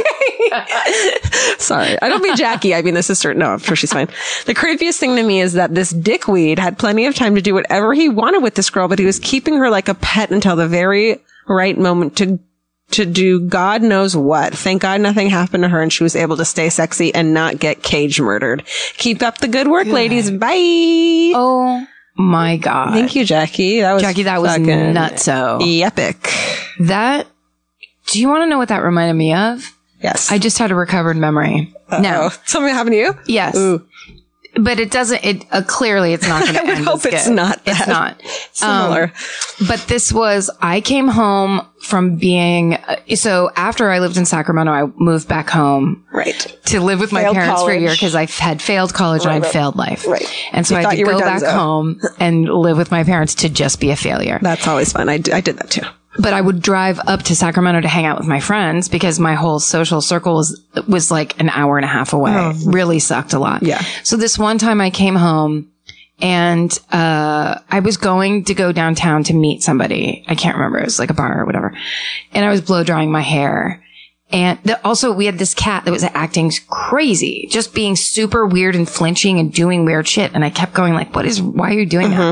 Sorry. I don't mean Jackie. I mean the sister. No, I'm sure she's fine. The creepiest thing to me is that this dickweed had plenty of time to do whatever he wanted with this girl, but he was keeping her like a pet until the very right moment to to do God knows what. Thank God nothing happened to her and she was able to stay sexy and not get cage murdered. Keep up the good work, good. Ladies. Bye.
Oh my God.
Thank you, Jackie. That was
Jackie, that was nutso.
Epic.
That, do you want to know what that reminded me of?
Yes.
I just had a recovered memory.
Uh-oh.
No.
Something happened to you?
Yes.
Ooh.
But it doesn't, it, uh, clearly it's not going to
I would
end
hope
as
it's
good.
not that
It's not.
similar.
Um, but this was, I came home from being, uh, so after I lived in Sacramento, I moved back home.
Right.
To live with my
Failed
parents for a year
college.
because I had failed college
Right,
and I'd
right.
failed life.
Right.
And so
You
I
thought
had to
you were
go back
donezo.
home and live with my parents to just be a failure.
That's always fun. I, d- I did that too.
But I would drive up to Sacramento to hang out with my friends because my whole social circle was, was like an hour and a half away.
Oh.
Really sucked a lot.
Yeah.
So this one time I came home and, uh, I was going to go downtown to meet somebody. I can't remember. It was like a bar or whatever. And I was blow drying my hair. And the, also we had this cat that was acting crazy, just being super weird and flinching and doing weird shit. And I kept going like, what is, why are you doing
Mm-hmm.
that?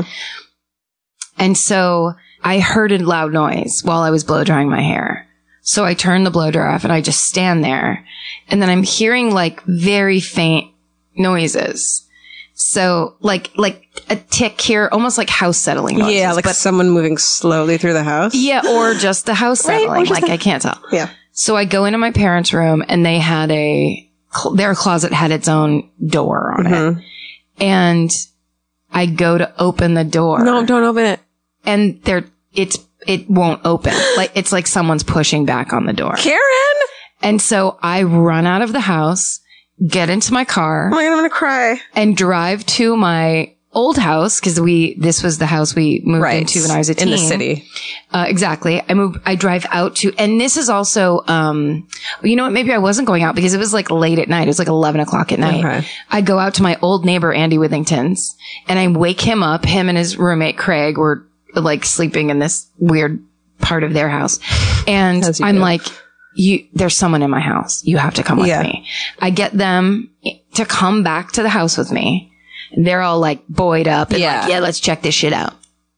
And so I heard a loud noise while I was blow drying my hair. So I turned the blow dryer off and I just stand there. And then I'm hearing like very faint noises. So like, like a tick here, almost like house settling noises.
Yeah, like
but,
someone moving slowly through the house.
yeah, or just the house
Right, or
settling.
just
Like
the-
I can't tell.
Yeah.
So I go into my parents' room and they had a, their closet had its own door on
Mm-hmm.
it. And I go to open the door.
No, don't open it.
And there, it's, it won't open. Like, it's like someone's pushing back on the door.
Karen?
And so I run out of the house, get into my car
Oh my God, I'm going to cry.
and drive to my old house, because we, this was the house we moved
Right.
into when I was a teen.
In the city.
Uh, exactly. I moved, I drive out to, and this is also, um, you know what? Maybe I wasn't going out because it was like late at night. It was like eleven o'clock at night.
Okay.
I go out to my old neighbor, Andy Withington's, and I wake him up. Him and his roommate, Craig, were like sleeping in this weird part of their house. And
As you
I'm
do.
like, you, there's someone in my house. You have to come with
Yeah.
me. I get them to come back to the house with me. They're all like buoyed up and
Yeah.
like, yeah, let's check this shit out.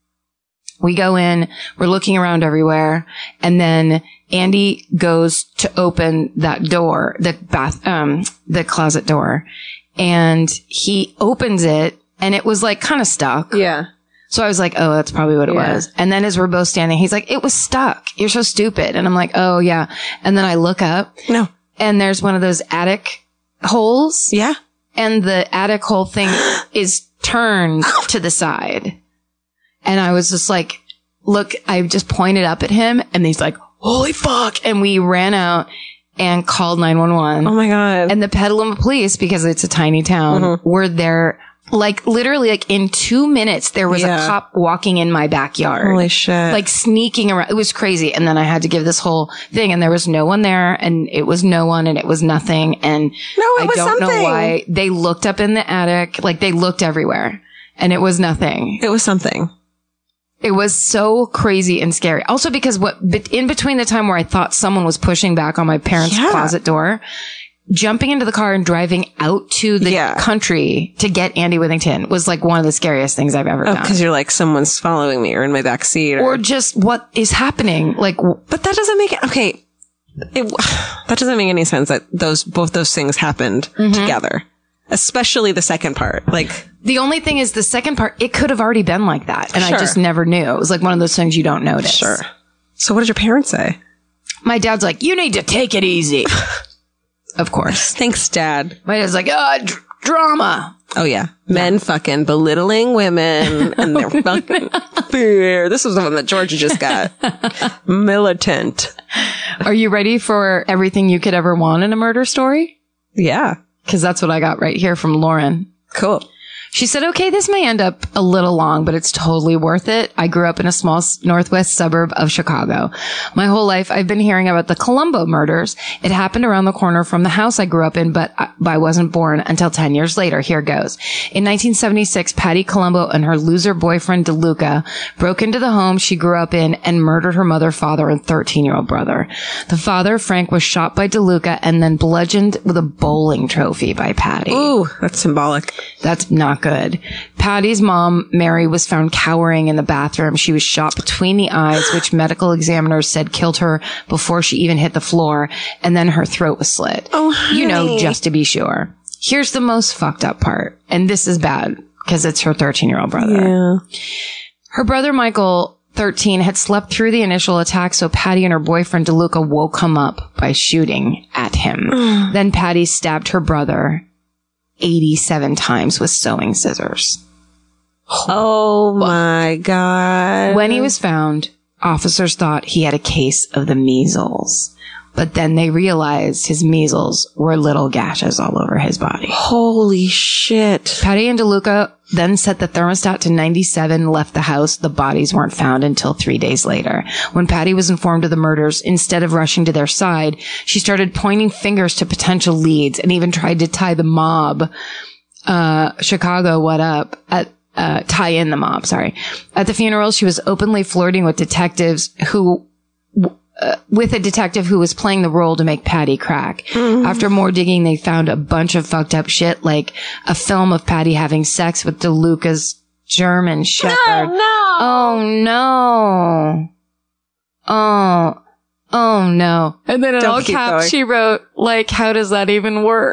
We go in, we're looking around everywhere. And then Andy goes to open that door, the bath, um, the closet door. And he opens it and it was like kind of stuck.
Yeah.
So I was like, oh, that's probably what it
Yeah.
was. And then as we're both standing, he's like, it was stuck. You're so stupid. And I'm like, oh yeah. And then I look up
No.
and there's one of those attic holes.
Yeah.
And the attic hole thing is turned to the side. And I was just like, look, I just pointed up at him and he's like, holy fuck. And we ran out and called nine one one.
Oh my God.
And the Petaluma police, because it's a tiny town,
Mm-hmm.
were there. Like literally like in two minutes, there was
Yeah.
a cop walking in my backyard.
Holy shit.
Like sneaking around. It was crazy. And then I had to give this whole thing and there was no one there and it was no one and it was nothing. And
No, it
I
was
don't know
something.
why they looked up in the attic. Like they looked everywhere and it was nothing.
it was something.
It was so crazy and scary. Also because what, but in between the time where I thought someone was pushing back on my parents'
Yeah.
closet door, jumping into the car and driving out to the
Yeah.
country to get Andy Withington was like one of the scariest things I've ever
Oh,
done.
because you're like, someone's following me or in my back seat. Or,
Or just what is happening. Like, w-
but that doesn't make it, okay. It, that doesn't make any sense that those, both those things happened
Mm-hmm.
together. Especially the second part. Like,
the only thing is the second part, it could have already been like that. And
Sure.
I just never knew. It was like one of those things you don't notice.
sure. So what did your parents say?
My dad's like, you need to take it easy. Of course.
Thanks, Dad.
My dad's like, ah, dr- drama.
Oh yeah. Men fucking belittling women and they're fucking beer. This was the one that Georgia just got. Militant.
Are you ready for everything you could ever want in a murder story?
Yeah.
Because that's what I got right here from Lauren.
Cool.
She said, okay, this may end up a little long, but it's totally worth it. I grew up in a small s- northwest suburb of Chicago. My whole life, I've been hearing about the Colombo murders. It happened around the corner from the house I grew up in, but I, but I wasn't born until ten years later. Here goes. In nineteen seventy-six, Patty Colombo and her loser boyfriend, DeLuca, broke into the home she grew up in and murdered her mother, father, and thirteen-year-old brother. The father, Frank, was shot by DeLuca and then bludgeoned with a bowling trophy by Patty.
Ooh, that's symbolic.
That's not good. Patty's mom, Mary, was found cowering in the bathroom. She was shot between the eyes, which medical examiners said killed her before she even hit the floor, and then her throat was slit.
Oh,
you know,
honey.
just to be sure. Here's the most fucked up part, and this is bad because it's her thirteen-year-old brother.
Yeah.
Her brother, Michael, thirteen, had slept through the initial attack, so Patty and her boyfriend, DeLuca, woke him up by shooting at him. Then Patty stabbed her brother eighty-seven times with sewing scissors.
Oh my God.
When he was found, officers thought he had a case of the measles, but then they realized his measles were little gashes all over his body.
Holy shit.
Patty and DeLuca then set the thermostat to ninety-seven, left the house. The bodies weren't found until three days later. When Patty was informed of the murders, instead of rushing to their side, she started pointing fingers to potential leads and even tried to tie the mob, uh, Chicago, what up, at, uh, tie in the mob, sorry. At the funeral, she was openly flirting with detectives who, Uh, with a detective who was playing the role to make Patty crack.
Mm-hmm.
After more digging, they found a bunch of fucked up shit, like a film of Patty having sex with DeLuca's German Shepherd.
no.
Oh no. Oh. Oh no. And then in
Don't
all
keep
caps,
going.
she wrote, like, how does that even work?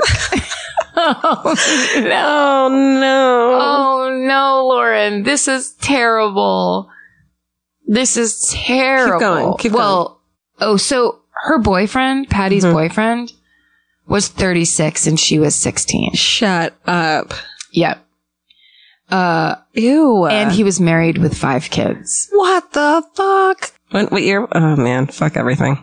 oh no.
Oh no.
Oh no, Lauren. This is terrible. This is terrible.
Keep going, keep
well, oh, so her boyfriend, Patty's
Mm-hmm.
boyfriend, was thirty-six and she was sixteen.
Shut up.
Yep. Uh,
Ew.
and he was married with five kids.
What the fuck? What, what year? Oh man, fuck everything.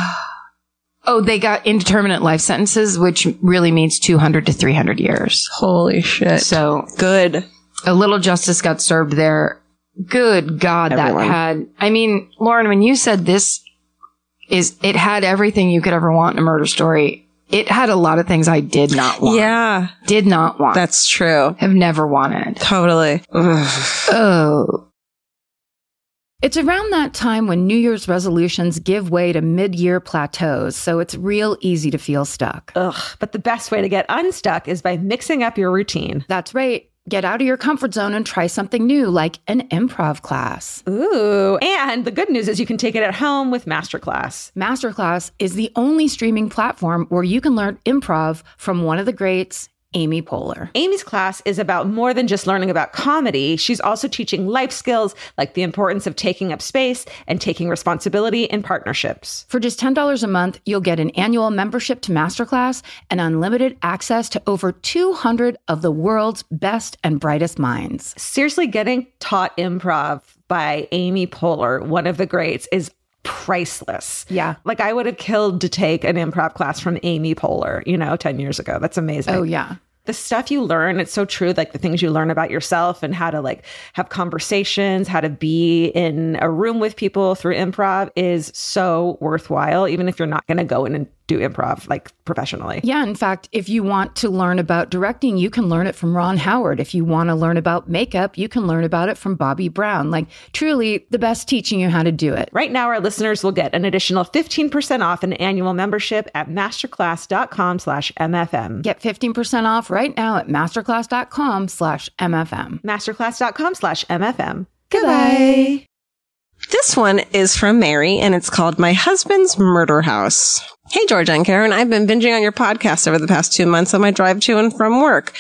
Oh, they got indeterminate life sentences, which really means two hundred to three hundred years.
Holy shit.
So
Good.
A little justice got served there. Good God,
Everyone.
that had, I mean, Lauren, when you said this is, it had everything you could ever want in a murder story. It had a lot of things I did not want.
Yeah.
Did not want.
That's true.
Have never wanted.
Totally. Ugh.
Oh.
It's around that time when New Year's resolutions give way to mid-year plateaus, so it's real easy to feel stuck.
Ugh. But the best way to get unstuck is by mixing up your routine.
That's right. Get out of your comfort zone and try something new, like an improv class.
Ooh. And the good news is you can take it at home with Masterclass.
Masterclass is the only streaming platform where you can learn improv from one of the greats, Amy Poehler.
Amy's class is about more than just learning about comedy. She's also teaching life skills like the importance of taking up space and taking responsibility in partnerships.
For just ten dollars a month, you'll get an annual membership to Masterclass and unlimited access to over two hundred of the world's best and brightest minds.
Seriously, getting taught improv by Amy Poehler, one of the greats, is priceless.
Yeah.
Like I would have killed to take an improv class from Amy Poehler, you know, ten years ago. That's amazing.
Oh, yeah.
The stuff you learn, it's so true. Like the things you learn about yourself and how to like have conversations, how to be in a room with people through improv is so worthwhile, even if you're not going to go in and do improv like professionally.
Yeah, in fact, if you want to learn about directing, you can learn it from Ron Howard. If you want to learn about makeup, you can learn about it from Bobby Brown. Like truly the best teaching you how to do it.
Right now, our listeners will get an additional fifteen percent off an annual membership at masterclass.com slash MFM.
Get fifteen percent off right now at masterclass.com slash MFM.
Masterclass.com slash MFM.
Goodbye.
This one is from Mary, and it's called My Husband's Murder House. Hey, Georgia and Karen, I've been binging on your podcast over the past two months on my drive to and from work.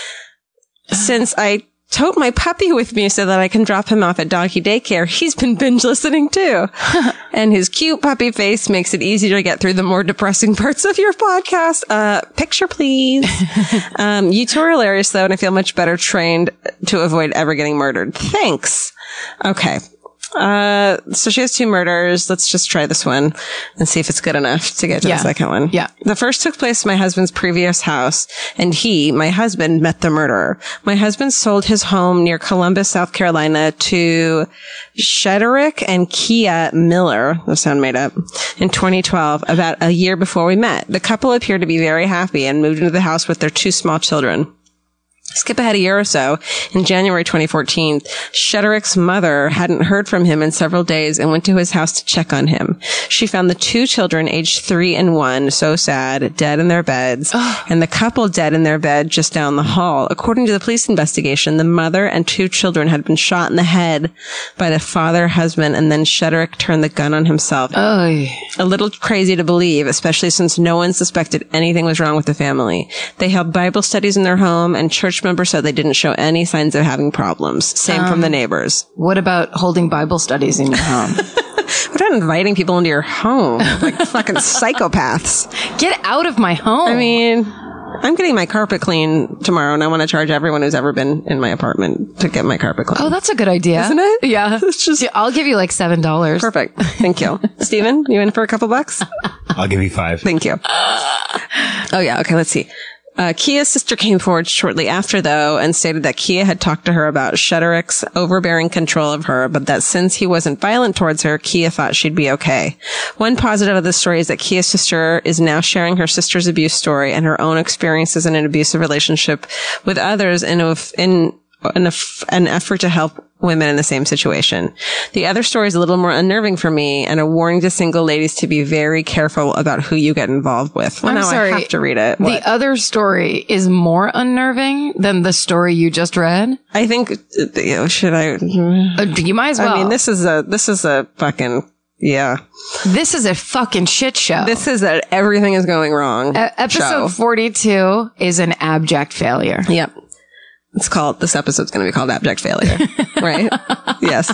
Since I tote my puppy with me so that I can drop him off at doggy daycare, he's been binge listening too. And his cute puppy face makes it easier to get through the more depressing parts of your podcast. Uh, picture, please. um, you two are hilarious, though, and I feel much better trained to avoid ever getting murdered. Thanks. Okay. Uh, so she has two murders. Let's just try this one and see if it's good enough to get to
Yeah.
the second one.
Yeah.
The first took place in my husband's previous house, and he, my husband, met the murderer. My husband sold his home near Columbus, South Carolina to Shederick and Kia Miller, those sound made up, in twenty twelve, about a year before we met. The couple appeared to be very happy and moved into the house with their two small children. Skip ahead a year or so. In January twenty fourteen, Shederick's mother hadn't heard from him in several days and went to his house to check on him. She found the two children, aged three and one, so sad, dead in their beds, and the couple dead in their bed just down the hall. According to the police investigation, the mother and two children had been shot in the head by the father, husband, and then Shederick turned the gun on himself.
Oh.
A little crazy to believe, especially since no one suspected anything was wrong with the family. They held Bible studies in their home, and church members said they didn't show any signs of having problems. Same um, from the neighbors.
What about holding Bible studies in your home?
What about inviting people into your home? Like fucking psychopaths.
Get out of my home.
I mean, I'm getting my carpet clean tomorrow, and I want to charge everyone who's ever been in my apartment to get my carpet clean.
Oh, that's a good idea.
Isn't it?
Yeah.
It's just
Yeah, I'll give you like seven dollars.
Perfect. Thank you. Steven, you in for a couple bucks?
I'll give you five.
Thank you. Oh, yeah. Okay, let's see. Uh, Kia's sister came forward shortly after, though, and stated that Kia had talked to her about Shederick's overbearing control of her, but that since he wasn't violent towards her, Kia thought she'd be okay. One positive of this story is that Kia's sister is now sharing her sister's abuse story and her own experiences in an abusive relationship with others in a, in an, an effort to help women in the same situation. The other story is a little more unnerving for me and a warning to single ladies to be very careful about who you get involved with. Well,
I'm
now
sorry.
I have to read it. What?
The other story is more unnerving than the story you just read.
I think, you know, should I?
Uh, you might as well.
I mean, this is a, this is a fucking, yeah.
This is a fucking shit show.
This is a everything is going wrong.
Uh, episode
show.
forty-two is an abject failure.
Yep. It's called, this episode's going to be called Abject Failure, right? Yes.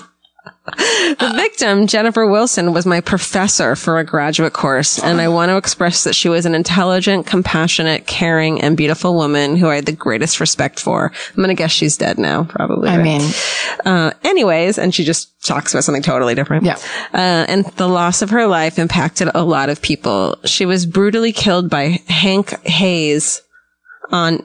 The victim, Jennifer Wilson, was my professor for a graduate course, and I want to express that she was an intelligent, compassionate, caring, and beautiful woman who I had the greatest respect for. I'm going to guess she's dead now, probably.
I
right?
mean,
uh, anyways, and she just talks about something totally different.
Yeah.
Uh, and the loss of her life impacted a lot of people. She was brutally killed by Hank Hayes on in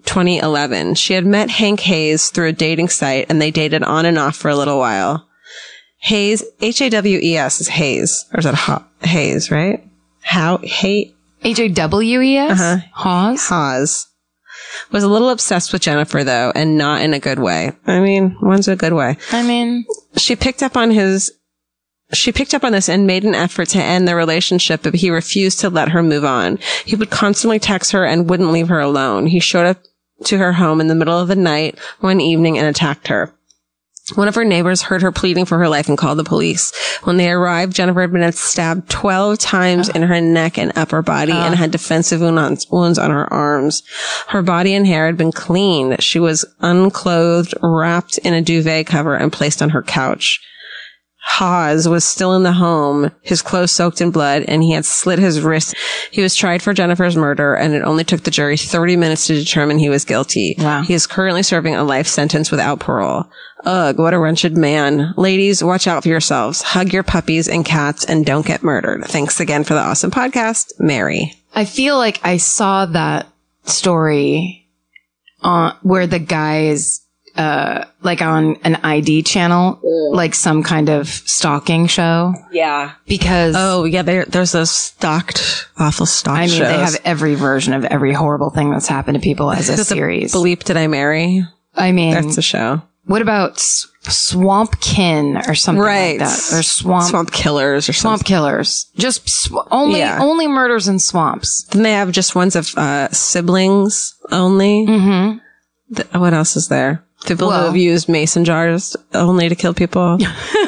twenty eleven. She had met Hank Hayes through a dating site, and they dated on and off for a little while. Hayes, H A W E S is Hayes. Or is that ha- Hayes, right? How? Hay-
H A W E S?
Uh-huh.
Hawes?
Hawes. Was a little obsessed with Jennifer, though, and not in a good way. I mean, one's a good way.
I mean...
She picked up on his... She picked up on this and made an effort to end their relationship, but he refused to let her move on. He would constantly text her and wouldn't leave her alone. He showed up to her home in the middle of the night one evening and attacked her. One of her neighbors heard her pleading for her life and called the police. When they arrived, Jennifer had been stabbed twelve times uh. in her neck and upper body uh. and had defensive wounds on her arms. Her body and hair had been cleaned. She was unclothed, wrapped in a duvet cover, and placed on her couch. Hawes was still in the home, his clothes soaked in blood, and he had slit his wrist. He was tried for Jennifer's murder, and it only took the jury thirty minutes to determine he was guilty.
Wow.
He is currently serving a life sentence without parole. Ugh, what a wretched man. Ladies, watch out for yourselves. Hug your puppies and cats, and don't get murdered. Thanks again for the awesome podcast, Mary.
I feel like I saw that story on where the guys... Uh, like on an I D channel, mm. like some kind of stalking show.
Yeah.
Because.
Oh, yeah, there's those stalked, awful stalk
I mean,
shows.
they have every version of every horrible thing that's happened to people as a series.
Bleep Did I Marry?
I mean.
That's a show.
What about S- Swampkin or something
right.
like that? Or Swamp.
Swamp Killers or something.
Swamp Killers. Just sw- only, yeah. only murders in swamps.
Then they have just ones of, uh, siblings only.
Mm-hmm.
The, what else is there? People
well,
who have used mason jars only to kill people.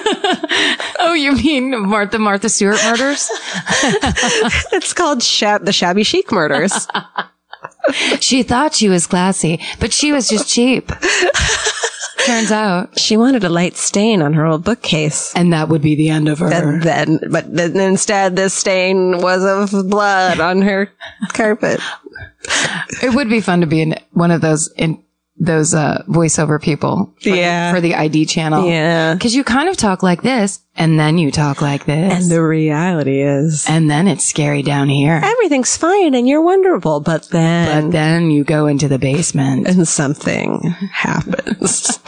Oh, you mean Martha Martha Stewart murders?
It's called Shab- the Shabby Chic murders.
She thought she was classy, but she was just cheap. Turns out
she wanted a light stain on her old bookcase,
and that would be the end of her.
And then, but then instead, this stain was of blood on her carpet.
It would be fun to be in one of those in. those uh voiceover people for,
yeah.
the, for the I D channel.
Yeah.
Because you kind of talk like this, and then you talk like this.
And the reality is...
And then it's scary down here.
Everything's fine and you're wonderful, but then...
But then you go into the basement.
And something happens.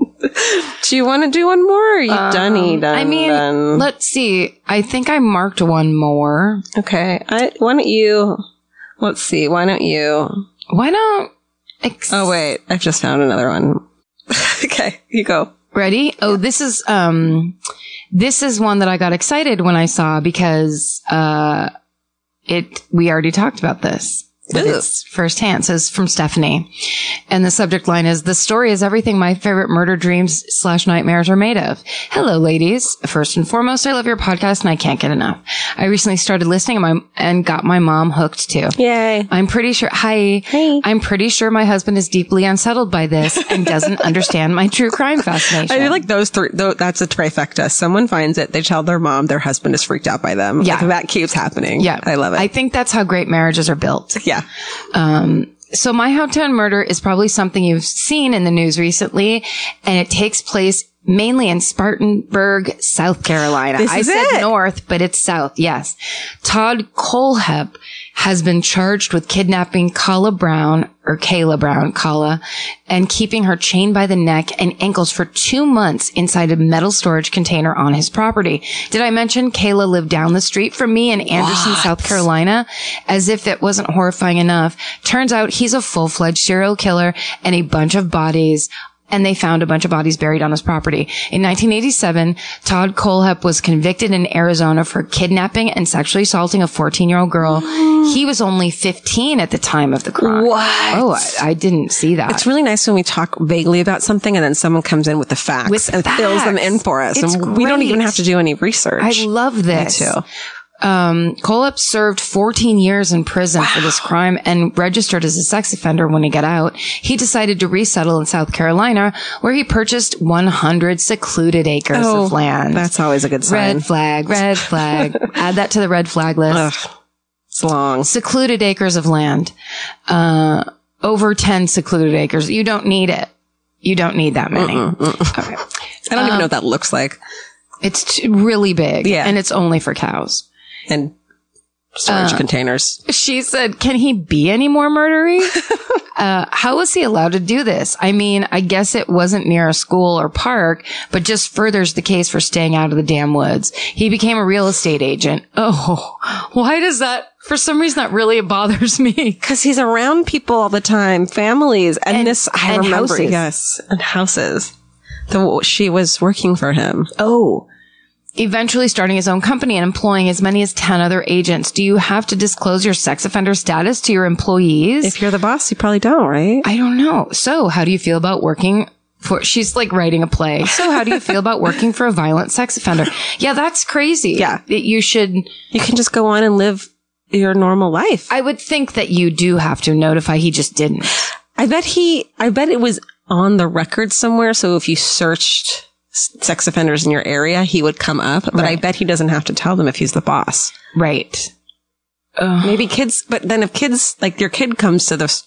Do you want to do one more? Or are you um, done, done?
I mean,
done?
Let's see. I think I marked one more.
Okay. I, why don't you... Let's see. Why don't you...
Why don't... Ex-
oh, wait. I just found another one. Okay, you go.
Ready? Oh, this is, um, this is one that I got excited when I saw because, uh, it, we already talked about this. But it's firsthand. So it's from Stephanie. And the subject line is, the story is everything my favorite murder dreams slash nightmares are made of. Hello, ladies. First and foremost, I love your podcast and I can't get enough. I recently started listening and, my, and got my mom hooked too.
Yay.
I'm pretty sure, hi.
Hey.
I'm pretty sure my husband is deeply unsettled by this and doesn't understand my true crime fascination.
I feel like those three, th- that's a trifecta. Someone finds it, they tell their mom, their husband is freaked out by them.
Yeah.
Like, that keeps happening.
Yeah.
I love it.
I think that's how great marriages are built.
Yeah.
Um, so my hometown murder is probably something you've seen in the news recently, and it takes place mainly in Spartanburg, South Carolina.
This
I
is
said
it.
north, but it's south. Yes. Todd Kohlhepp has been charged with kidnapping Kala Brown, or Kayla Brown, Kala, and keeping her chained by the neck and ankles for two months inside a metal storage container on his property. Did I mention Kayla lived down the street from me in Anderson, what? South Carolina? As if it wasn't horrifying enough. Turns out he's a full-fledged serial killer and a bunch of bodies and they found a bunch of bodies buried on his property. In nineteen eighty-seven, Todd Kohlhepp was convicted in Arizona for kidnapping and sexually assaulting a fourteen-year-old girl. He was only fifteen at the time of the crime.
What?
Oh, I, I didn't see that.
It's really nice when we talk vaguely about something and then someone comes in with the facts
with
and
facts.
fills them in for us.
It's
and
great.
We don't even have to do any research.
I love this.
Me too.
Um, Kohlhepp served fourteen years in prison wow. for this crime and registered as a sex offender when he got out. He decided to resettle in South Carolina, where he purchased one hundred secluded acres
oh,
of land.
That's always a good sign.
Red flag, red flag. Add that to the red flag list.
Ugh, it's long.
Secluded acres of land. Uh, over ten secluded acres. You don't need it. You don't need that many.
Mm-mm, mm-mm. Okay. I don't um, even know what that looks like.
It's t- really big.
Yeah.
And it's only for cows.
And storage uh, containers.
She said, can he be any more murdery? Uh, how was he allowed to do this? I mean, I guess it wasn't near a school or park, but just furthers the case for staying out of the damn woods. He became a real estate agent. Oh, why does that, for some reason, that really bothers me?
Because he's around people all the time, families, and,
And-
this, I
and
remember,
houses.
yes, and houses. The, she was working for him.
Oh. Eventually starting his own company and employing as many as ten other agents. Do you have to disclose your sex offender status to your employees?
If you're the boss, you probably don't, right?
I don't know. So how do you feel about working for, she's like writing a play. So how do you feel about working for a violent sex offender? Yeah, that's crazy.
Yeah.
That you should,
You can just go on and live your normal life.
I would think that you do have to notify. He just didn't.
I bet he, I bet it was on the record somewhere. So if you searched s- sex offenders in your area, he would come up. But I
Right.
bet he doesn't have to tell them if he's the boss.
Right.
Maybe kids, but then if kids, like your kid comes to the s-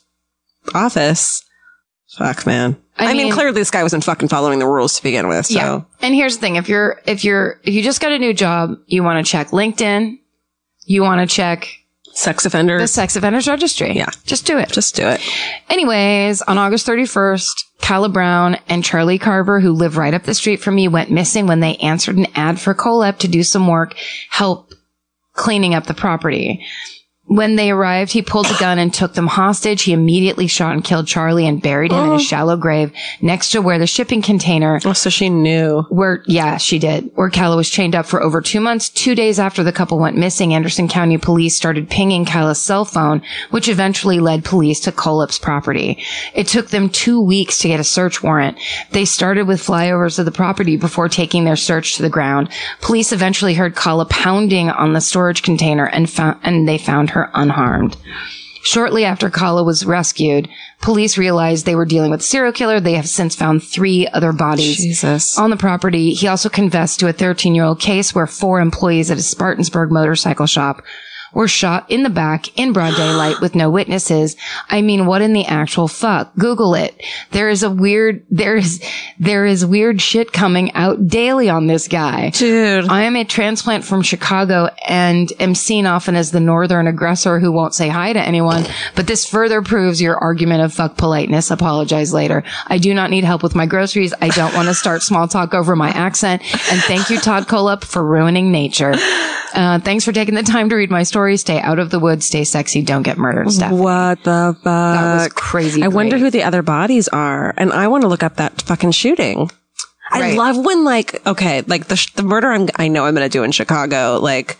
office, fuck, man.
I
I, mean,
mean-
clearly this guy wasn't fucking following the rules to begin with. So
Yeah. And here's the thing. If you're, if you're, if you just got a new job, you want to check LinkedIn, you want to check
sex offender,
the sex offenders registry.
Yeah.
Just do it.
just do it.
Anyways, on August thirty-first, Calla Brown and Charlie Carver, who live right up the street from me, went missing when they answered an ad for Colep to do some work, help cleaning up the property. When they arrived, he pulled a gun and took them hostage. He immediately shot and killed Charlie and buried him in a shallow grave next to where the shipping container
Oh, so she knew.
where, yeah, she did, where Calla was chained up for over two months. Two days after the couple went missing, Anderson County police started pinging Calla's cell phone, which eventually led police to Colep's property. It took them two weeks to get a search warrant. They started with flyovers of the property before taking their search to the ground. Police eventually heard Calla pounding on the storage container and found, and they found her unharmed. Shortly after Calla was rescued, police realized they were dealing with a serial killer. They have since found three other bodies
Jesus.
on the property. He also confessed to a thirteen-year-old case where four employees at a Spartansburg motorcycle shop were shot in the back in broad daylight with no witnesses. I mean, what in the actual fuck? Google it. There is a weird, there is, there is weird shit coming out daily on this guy.
Dude.
I am a transplant from Chicago and am seen often as the northern aggressor who won't say hi to anyone. But this further proves your argument of fuck politeness. Apologize later. I do not need help with my groceries. I don't want to start small talk over my accent. And thank you, Todd Colep, for ruining nature. Uh, thanks for taking the time to read my story. Stay out of the woods. Stay sexy. Don't get murdered, Steph.
What the fuck?
That was crazy.
I wonder
great.
who the other bodies are. And I want to look up that fucking shooting. I
Right.
love when, like, okay, like the, sh- the murder I'm, I know I'm going to do in Chicago, like,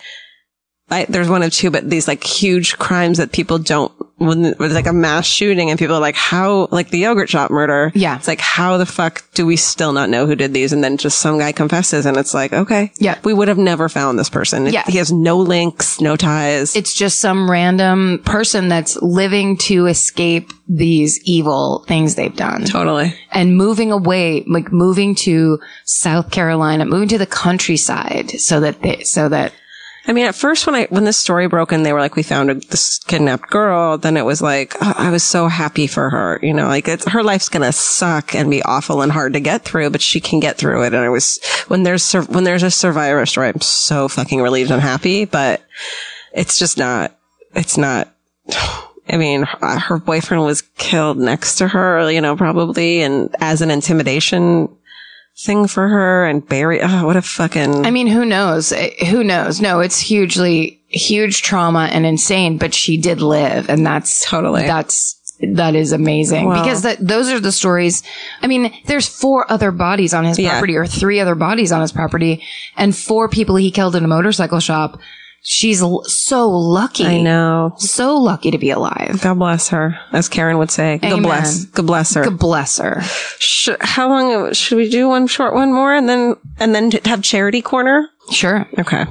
I, there's one of two, but these like huge crimes that people don't, when there's like a mass shooting and people are like, how, like the yogurt shop murder.
Yeah.
It's like, how the fuck do we still not know who did these? And then just some guy confesses and it's like, okay.
Yeah.
We would have never found this person. It-
Yeah.
He has no links, no ties.
It's just some random person that's living to escape these evil things they've done.
totally.
And moving away, like moving to South Carolina, moving to the countryside so that they, so that,
I mean, at first when I, when this story broke and they were like, we found a, this kidnapped girl, then it was like, oh, I was so happy for her. You know, like it's, her life's going to suck and be awful and hard to get through, but she can get through it. And I was, when there's, sur- when there's a survivor story, I'm so fucking relieved and happy, but it's just not, it's not, I mean, her, her boyfriend was killed next to her, you know, probably, and as an intimidation thing for her and Barry. Oh, what a fucking.
I mean, who knows? Eh, Who knows? No, it's hugely, huge trauma and insane, but she did live. And that's
Totally.
that's, that is amazing
Wow.
because that, those are the stories. I mean, there's four other bodies on his
Yeah.
property or three other bodies on his property and four people he killed in a motorcycle shop. She's l- so lucky.
I know.
So lucky to be alive.
God bless her, as Karen would say. God
Amen.
bless. God bless her.
God bless her.
Sh- how long should we do? One short one more, and then and then t- have charity corner.
Sure.
Okay.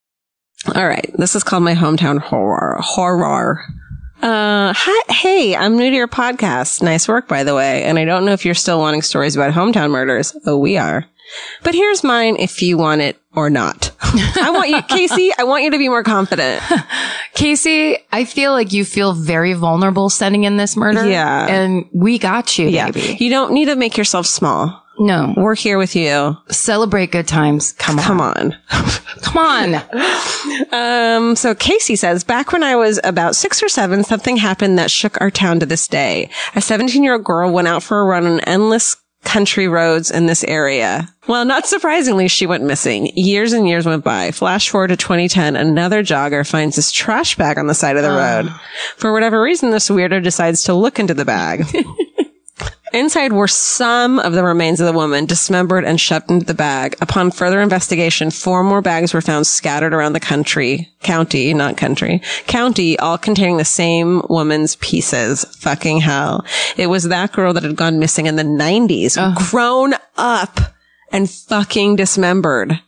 All right. This is called my hometown horror. Horror. Uh, hi, hey, I'm new to your podcast. Nice work, by the way. And I don't know if you're still wanting stories about hometown murders. Oh, we are. But here's mine if you want it or not. I want you, Casey, I want you to be more confident.
Casey, I feel like you feel very vulnerable sending in this murder.
Yeah.
And we got you,
Yeah.
baby.
You don't need to make yourself small.
No.
We're here with you.
Celebrate good times. Come on.
Come on.
Come on.
Um, so Casey says, back when I was about six or seven, something happened that shook our town to this day. A seventeen-year-old girl went out for a run on endless country roads in this area. Well, not surprisingly, she went missing. Years and years went by. Flash forward to twenty ten, another jogger finds this trash bag on the side of the
Uh.
road. For whatever reason, this weirdo decides to look into the bag. Inside were some of the remains of the woman, dismembered and shoved into the bag. Upon further investigation, four more bags were found scattered around the country, county, not country, county, all containing the same woman's pieces. Fucking hell. It was that girl that had gone missing in the nineties, grown up and fucking dismembered.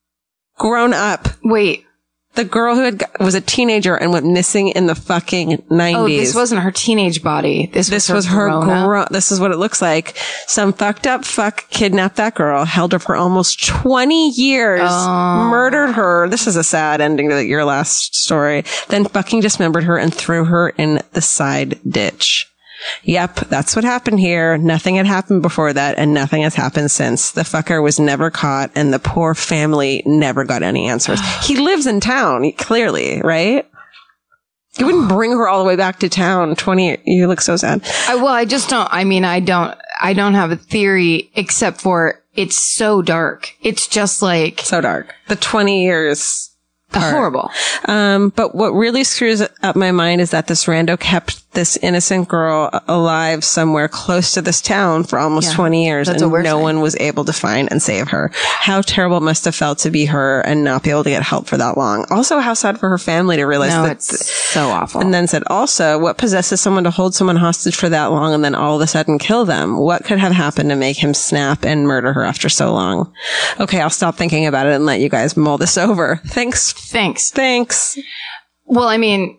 Grown up.
Wait.
The girl who had, was a teenager and went missing in the fucking nineties.
Oh, this wasn't her teenage body. This,
This
was
was
her,
her,
grown-up.
gro- this is what it looks like. Some fucked up fuck kidnapped that girl, held her for almost twenty years, murdered her. This is a sad ending to your last story. Then fucking dismembered her and threw her in the side ditch. Yep, that's what happened here. Nothing had happened before that, and nothing has happened since. The fucker was never caught, and the poor family never got any answers. He lives in town, clearly, right? You wouldn't bring her all the way back to town. twenty, you look so sad.
I, well, I just don't, I mean, I don't, I don't have a theory except for it's so dark. It's just like
So dark. The twenty years.
horrible.
Um, but what really screws up my mind is that this rando kept this innocent girl alive somewhere close to this town for almost
Yeah,
twenty years,
that's
and
what we're
no
saying.
one was able to find and save her. How terrible it must have felt to be her and not be able to get help for that long. Also, how sad for her family to realize
No,
that.
it's so awful.
And then said, also, what possesses someone to hold someone hostage for that long and then all of a sudden kill them? What could have happened to make him snap and murder her after so long? Okay, I'll stop thinking about it and let you guys mull this over. Thanks.
Thanks.
Thanks.
Well, I mean,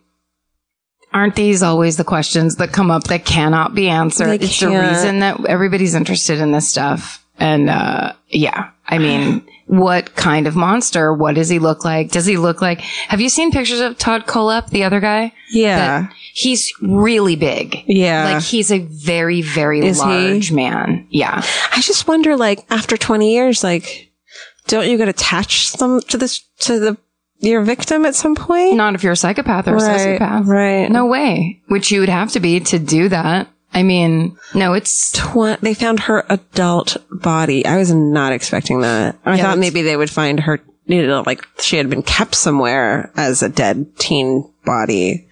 aren't these always the questions that come up that cannot be answered?
They
It's the
can't.
reason that everybody's interested in this stuff. And, uh, yeah, I mean, what kind of monster? What does he look like? Does he look like, have you seen pictures of Todd Kohlhepp, the other guy?
Yeah.
That he's really big.
Yeah.
Like he's a very, very
Is he?
large man. Yeah.
I just wonder, like, after twenty years, like, don't you get attached some to this, to the, your victim at some point?
Not if you're a psychopath or a
Right,
sociopath.
right.
No way. Which you would have to be to do that. I mean, no, it's,
Tw- they found her adult body. I was not expecting that. I
Yeah,
thought
that's-
maybe they would find her, you know, like she had been kept somewhere as a dead teen body.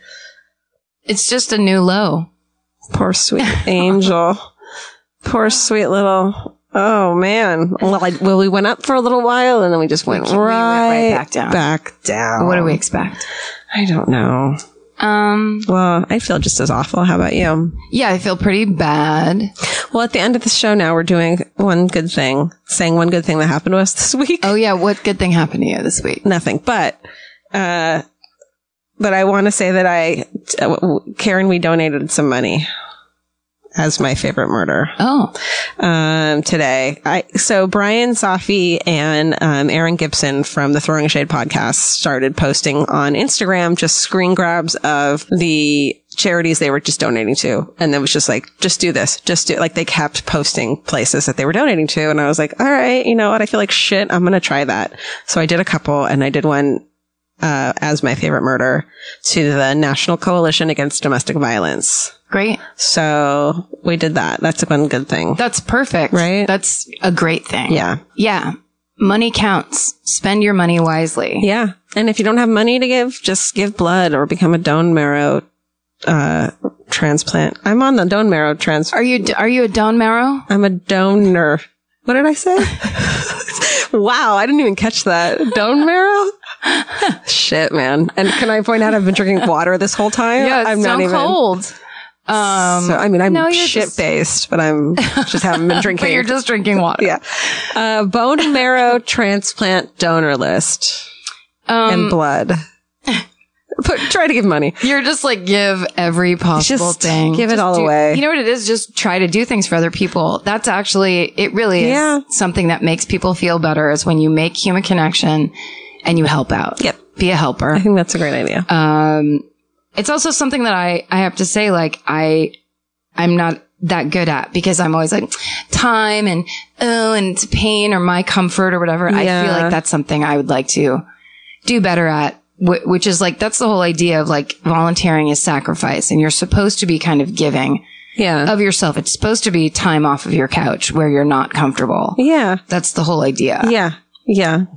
it's just a new low.
Poor sweet angel. Poor sweet little. Oh man. Well, I, well, we went up for a little while and then we just went,
We went
right,
right back down.
Back down.
What do we expect?
I don't know.
Um,
Well, I feel just as awful. How about you?
yeah, I feel pretty bad.
Well, at the end of the show now, we're doing one good thing, saying one good thing that happened to us this week.
Oh yeah, what good thing happened to you this week?
Nothing. But, uh, but I want to say that I, uh, Karen, we donated some money as my favorite murder.
Oh,
Um, today. I, so Brian Safi and, um, Aaron Gibson from the Throwing Shade podcast started posting on Instagram just screen grabs of the charities they were just donating to. And it was just like, just do this, just do, like they kept posting places that they were donating to. And I was like, all right, you know what? I feel like shit. I'm going to try that. So I did a couple and I did one, uh, as my favorite murder to the National Coalition Against Domestic Violence.
great.
So we did that. That's one good thing.
That's perfect.
Right?
That's a great thing.
Yeah.
Yeah. Money counts. Spend your money wisely.
Yeah. And if you don't have money to give, just give blood or become a bone marrow, uh, transplant. I'm on the bone marrow trans.
Are you, are you a bone marrow?
I'm a donor. What did I say? Wow. I didn't even catch that. Bone marrow? Shit, man. And can I point out I've been drinking water this whole time?
Yeah, it's
I'm
so
not even.
cold. Um,
So, I mean, I'm
no, you're
shit
just-
based, but I'm just haven't been drinking.
but you're just drinking water.
yeah. Uh, bone marrow transplant donor list
Um,
and blood. Put, try to give money.
You're just like give every possible
Just
thing.
give it
Just
all
do-
away.
You know what it is? Just try to do things for other people. That's actually, it really is
Yeah.
something that makes people feel better is when you make human connection and you help out.
Yep.
Be a helper.
I think that's a great idea.
Um, it's also something that I, I have to say, like, I, I'm not that good at, because I'm always like time and, oh, and it's pain or my comfort or whatever.
Yeah.
I feel like that's something I would like to do better at, wh- which is like, that's the whole idea of like volunteering is sacrifice, and you're supposed to be kind of giving
Yeah.
of yourself. It's supposed to be time off of your couch where you're not comfortable.
Yeah.
That's the whole idea.
Yeah. Yeah.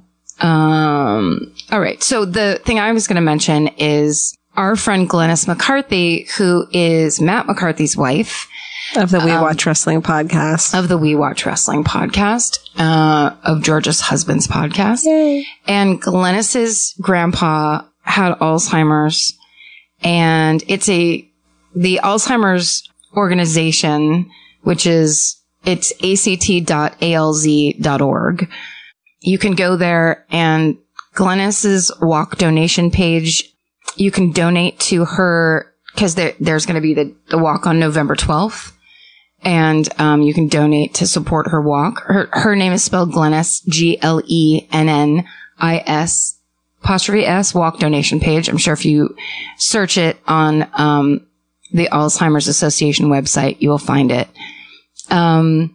Um, all right. So the thing I was going to mention is our friend Glennis McCarthy, who is Matt McCarthy's wife
Of the We Watch Wrestling podcast.
of the We Watch Wrestling podcast, uh, of George's husband's podcast.
Yay.
And Glennis's grandpa had Alzheimer's, and it's a, the Alzheimer's organization, which is, it's A C T dot A L Z dot org. You can go there, and Glennis's walk donation page, you can donate to her, because there, there's going to be the, the walk on November twelfth. And um, you can donate to support her walk. Her her name is spelled Glennis, G L E N N I S, apostrophe S, walk donation page. I'm sure if you search it on um, the Alzheimer's Association website, you will find it. Um,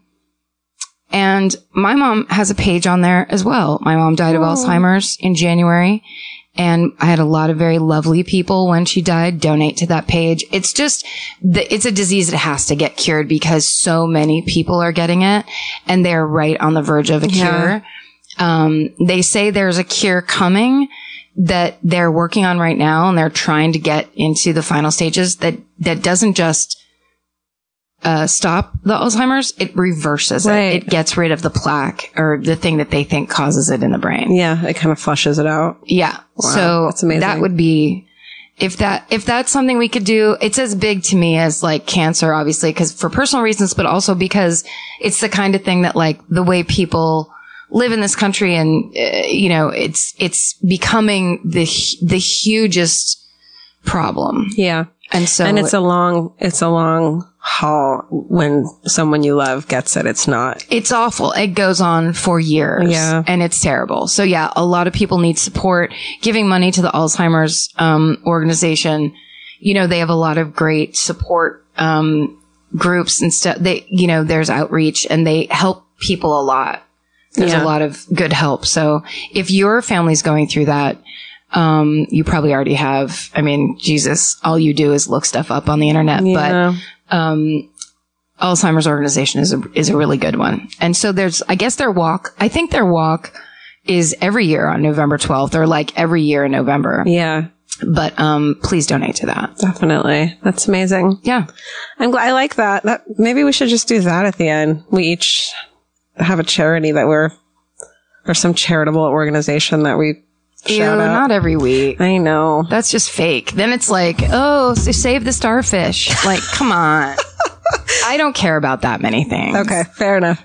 and my mom has a page on there as well. My mom died of Alzheimer's in January. And I had a lot of very lovely people when she died donate to that page. It's just, the, it's a disease that has to get cured because so many people are getting it, and they're right on the verge of a
Yeah.
cure. Um, they say there's a cure coming that they're working on right now, and they're trying to get into the final stages that, that doesn't just Uh, stop the Alzheimer's, it reverses
Right.
it. It gets rid of the plaque or the thing that they think causes it in the brain.
Yeah. It kind of flushes it out.
Yeah.
Wow,
So
that's amazing.
that would be, if that, if that's something we could do, it's as big to me as like cancer, obviously, because for personal reasons, but also because it's the kind of thing that like the way people live in this country, and, uh, you know, it's, it's becoming the, the hugest problem.
Yeah.
And so,
And it's a long, it's a long haul when someone you love gets it. It's not.
it's awful. It goes on for years.
Yeah.
And it's terrible. So yeah, a lot of people need support. Giving money to the Alzheimer's, um, organization. You know, they have a lot of great support, um, groups and stuff. They, you know, there's outreach, and they help people a lot. There's
Yeah.
a lot of good help. So if your family's going through that, um, you probably already have. I mean, Jesus, all you do is look stuff up on the internet,
Yeah.
but, um, Alzheimer's organization is a, is a really good one. And so there's, I guess their walk, I think their walk is every year on November twelfth, or like every year in November.
Yeah.
But, um, please donate to that.
Definitely. That's amazing.
Yeah.
I'm glad. I like that. That maybe we should just do that at the end. We each have a charity that we're, or some charitable organization that we
Ew,
shout out.
not every week.
I know.
That's just fake. Then it's like, oh, s- save the starfish. Like, come on. I don't care about that many things.
Okay. Fair enough.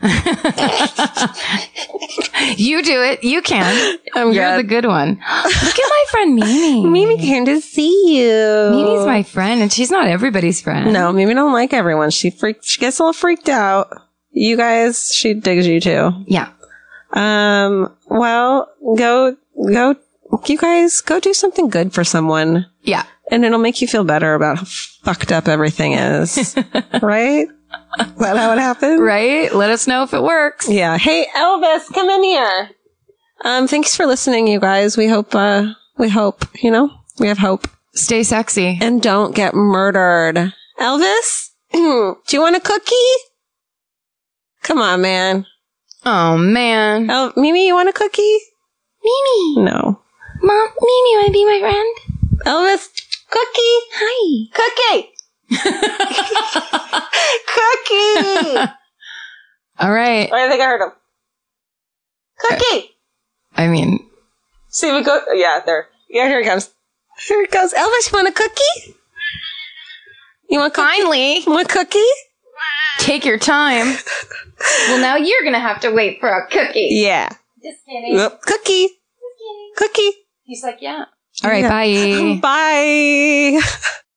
You do it. You can.
I'm
You're
good.
the good one. Look at my friend Mimi.
Mimi came to see you.
Mimi's my friend, and she's not everybody's friend.
No, Mimi don't like everyone. She freak. She gets a little freaked out. You guys, she digs you too.
Yeah.
Um. Well, go, go. You guys go do something good for someone,
Yeah.
and it'll make you feel better about how fucked up everything is. Right? Is that how it happened?
Right? Let us know if it works.
Yeah. Hey, Elvis, come in here. Um. Thanks for listening, you guys. We hope. Uh. We hope. You know. We have hope.
Stay sexy.
And don't get murdered. Elvis, do you want a cookie? Come on, man.
Oh, man.
Oh, Mimi, you want a cookie?
Mimi.
No.
Mom, Mimi, want to be my friend?
Elvis, cookie.
Hi.
Cookie. Cookie.
All right.
I think I heard him. Cookie.
I mean,
See, we go. Yeah, there. Yeah, here he comes. Here he goes. Elvis, you want a cookie? You want a cookie?
finally,
You want a cookie?
take your time. Well, now you're going to have to wait for a cookie.
Yeah.
Just kidding.
Yep. Cookie. Cookie.
He's like, yeah. All right.
Yeah.
Bye.
Bye.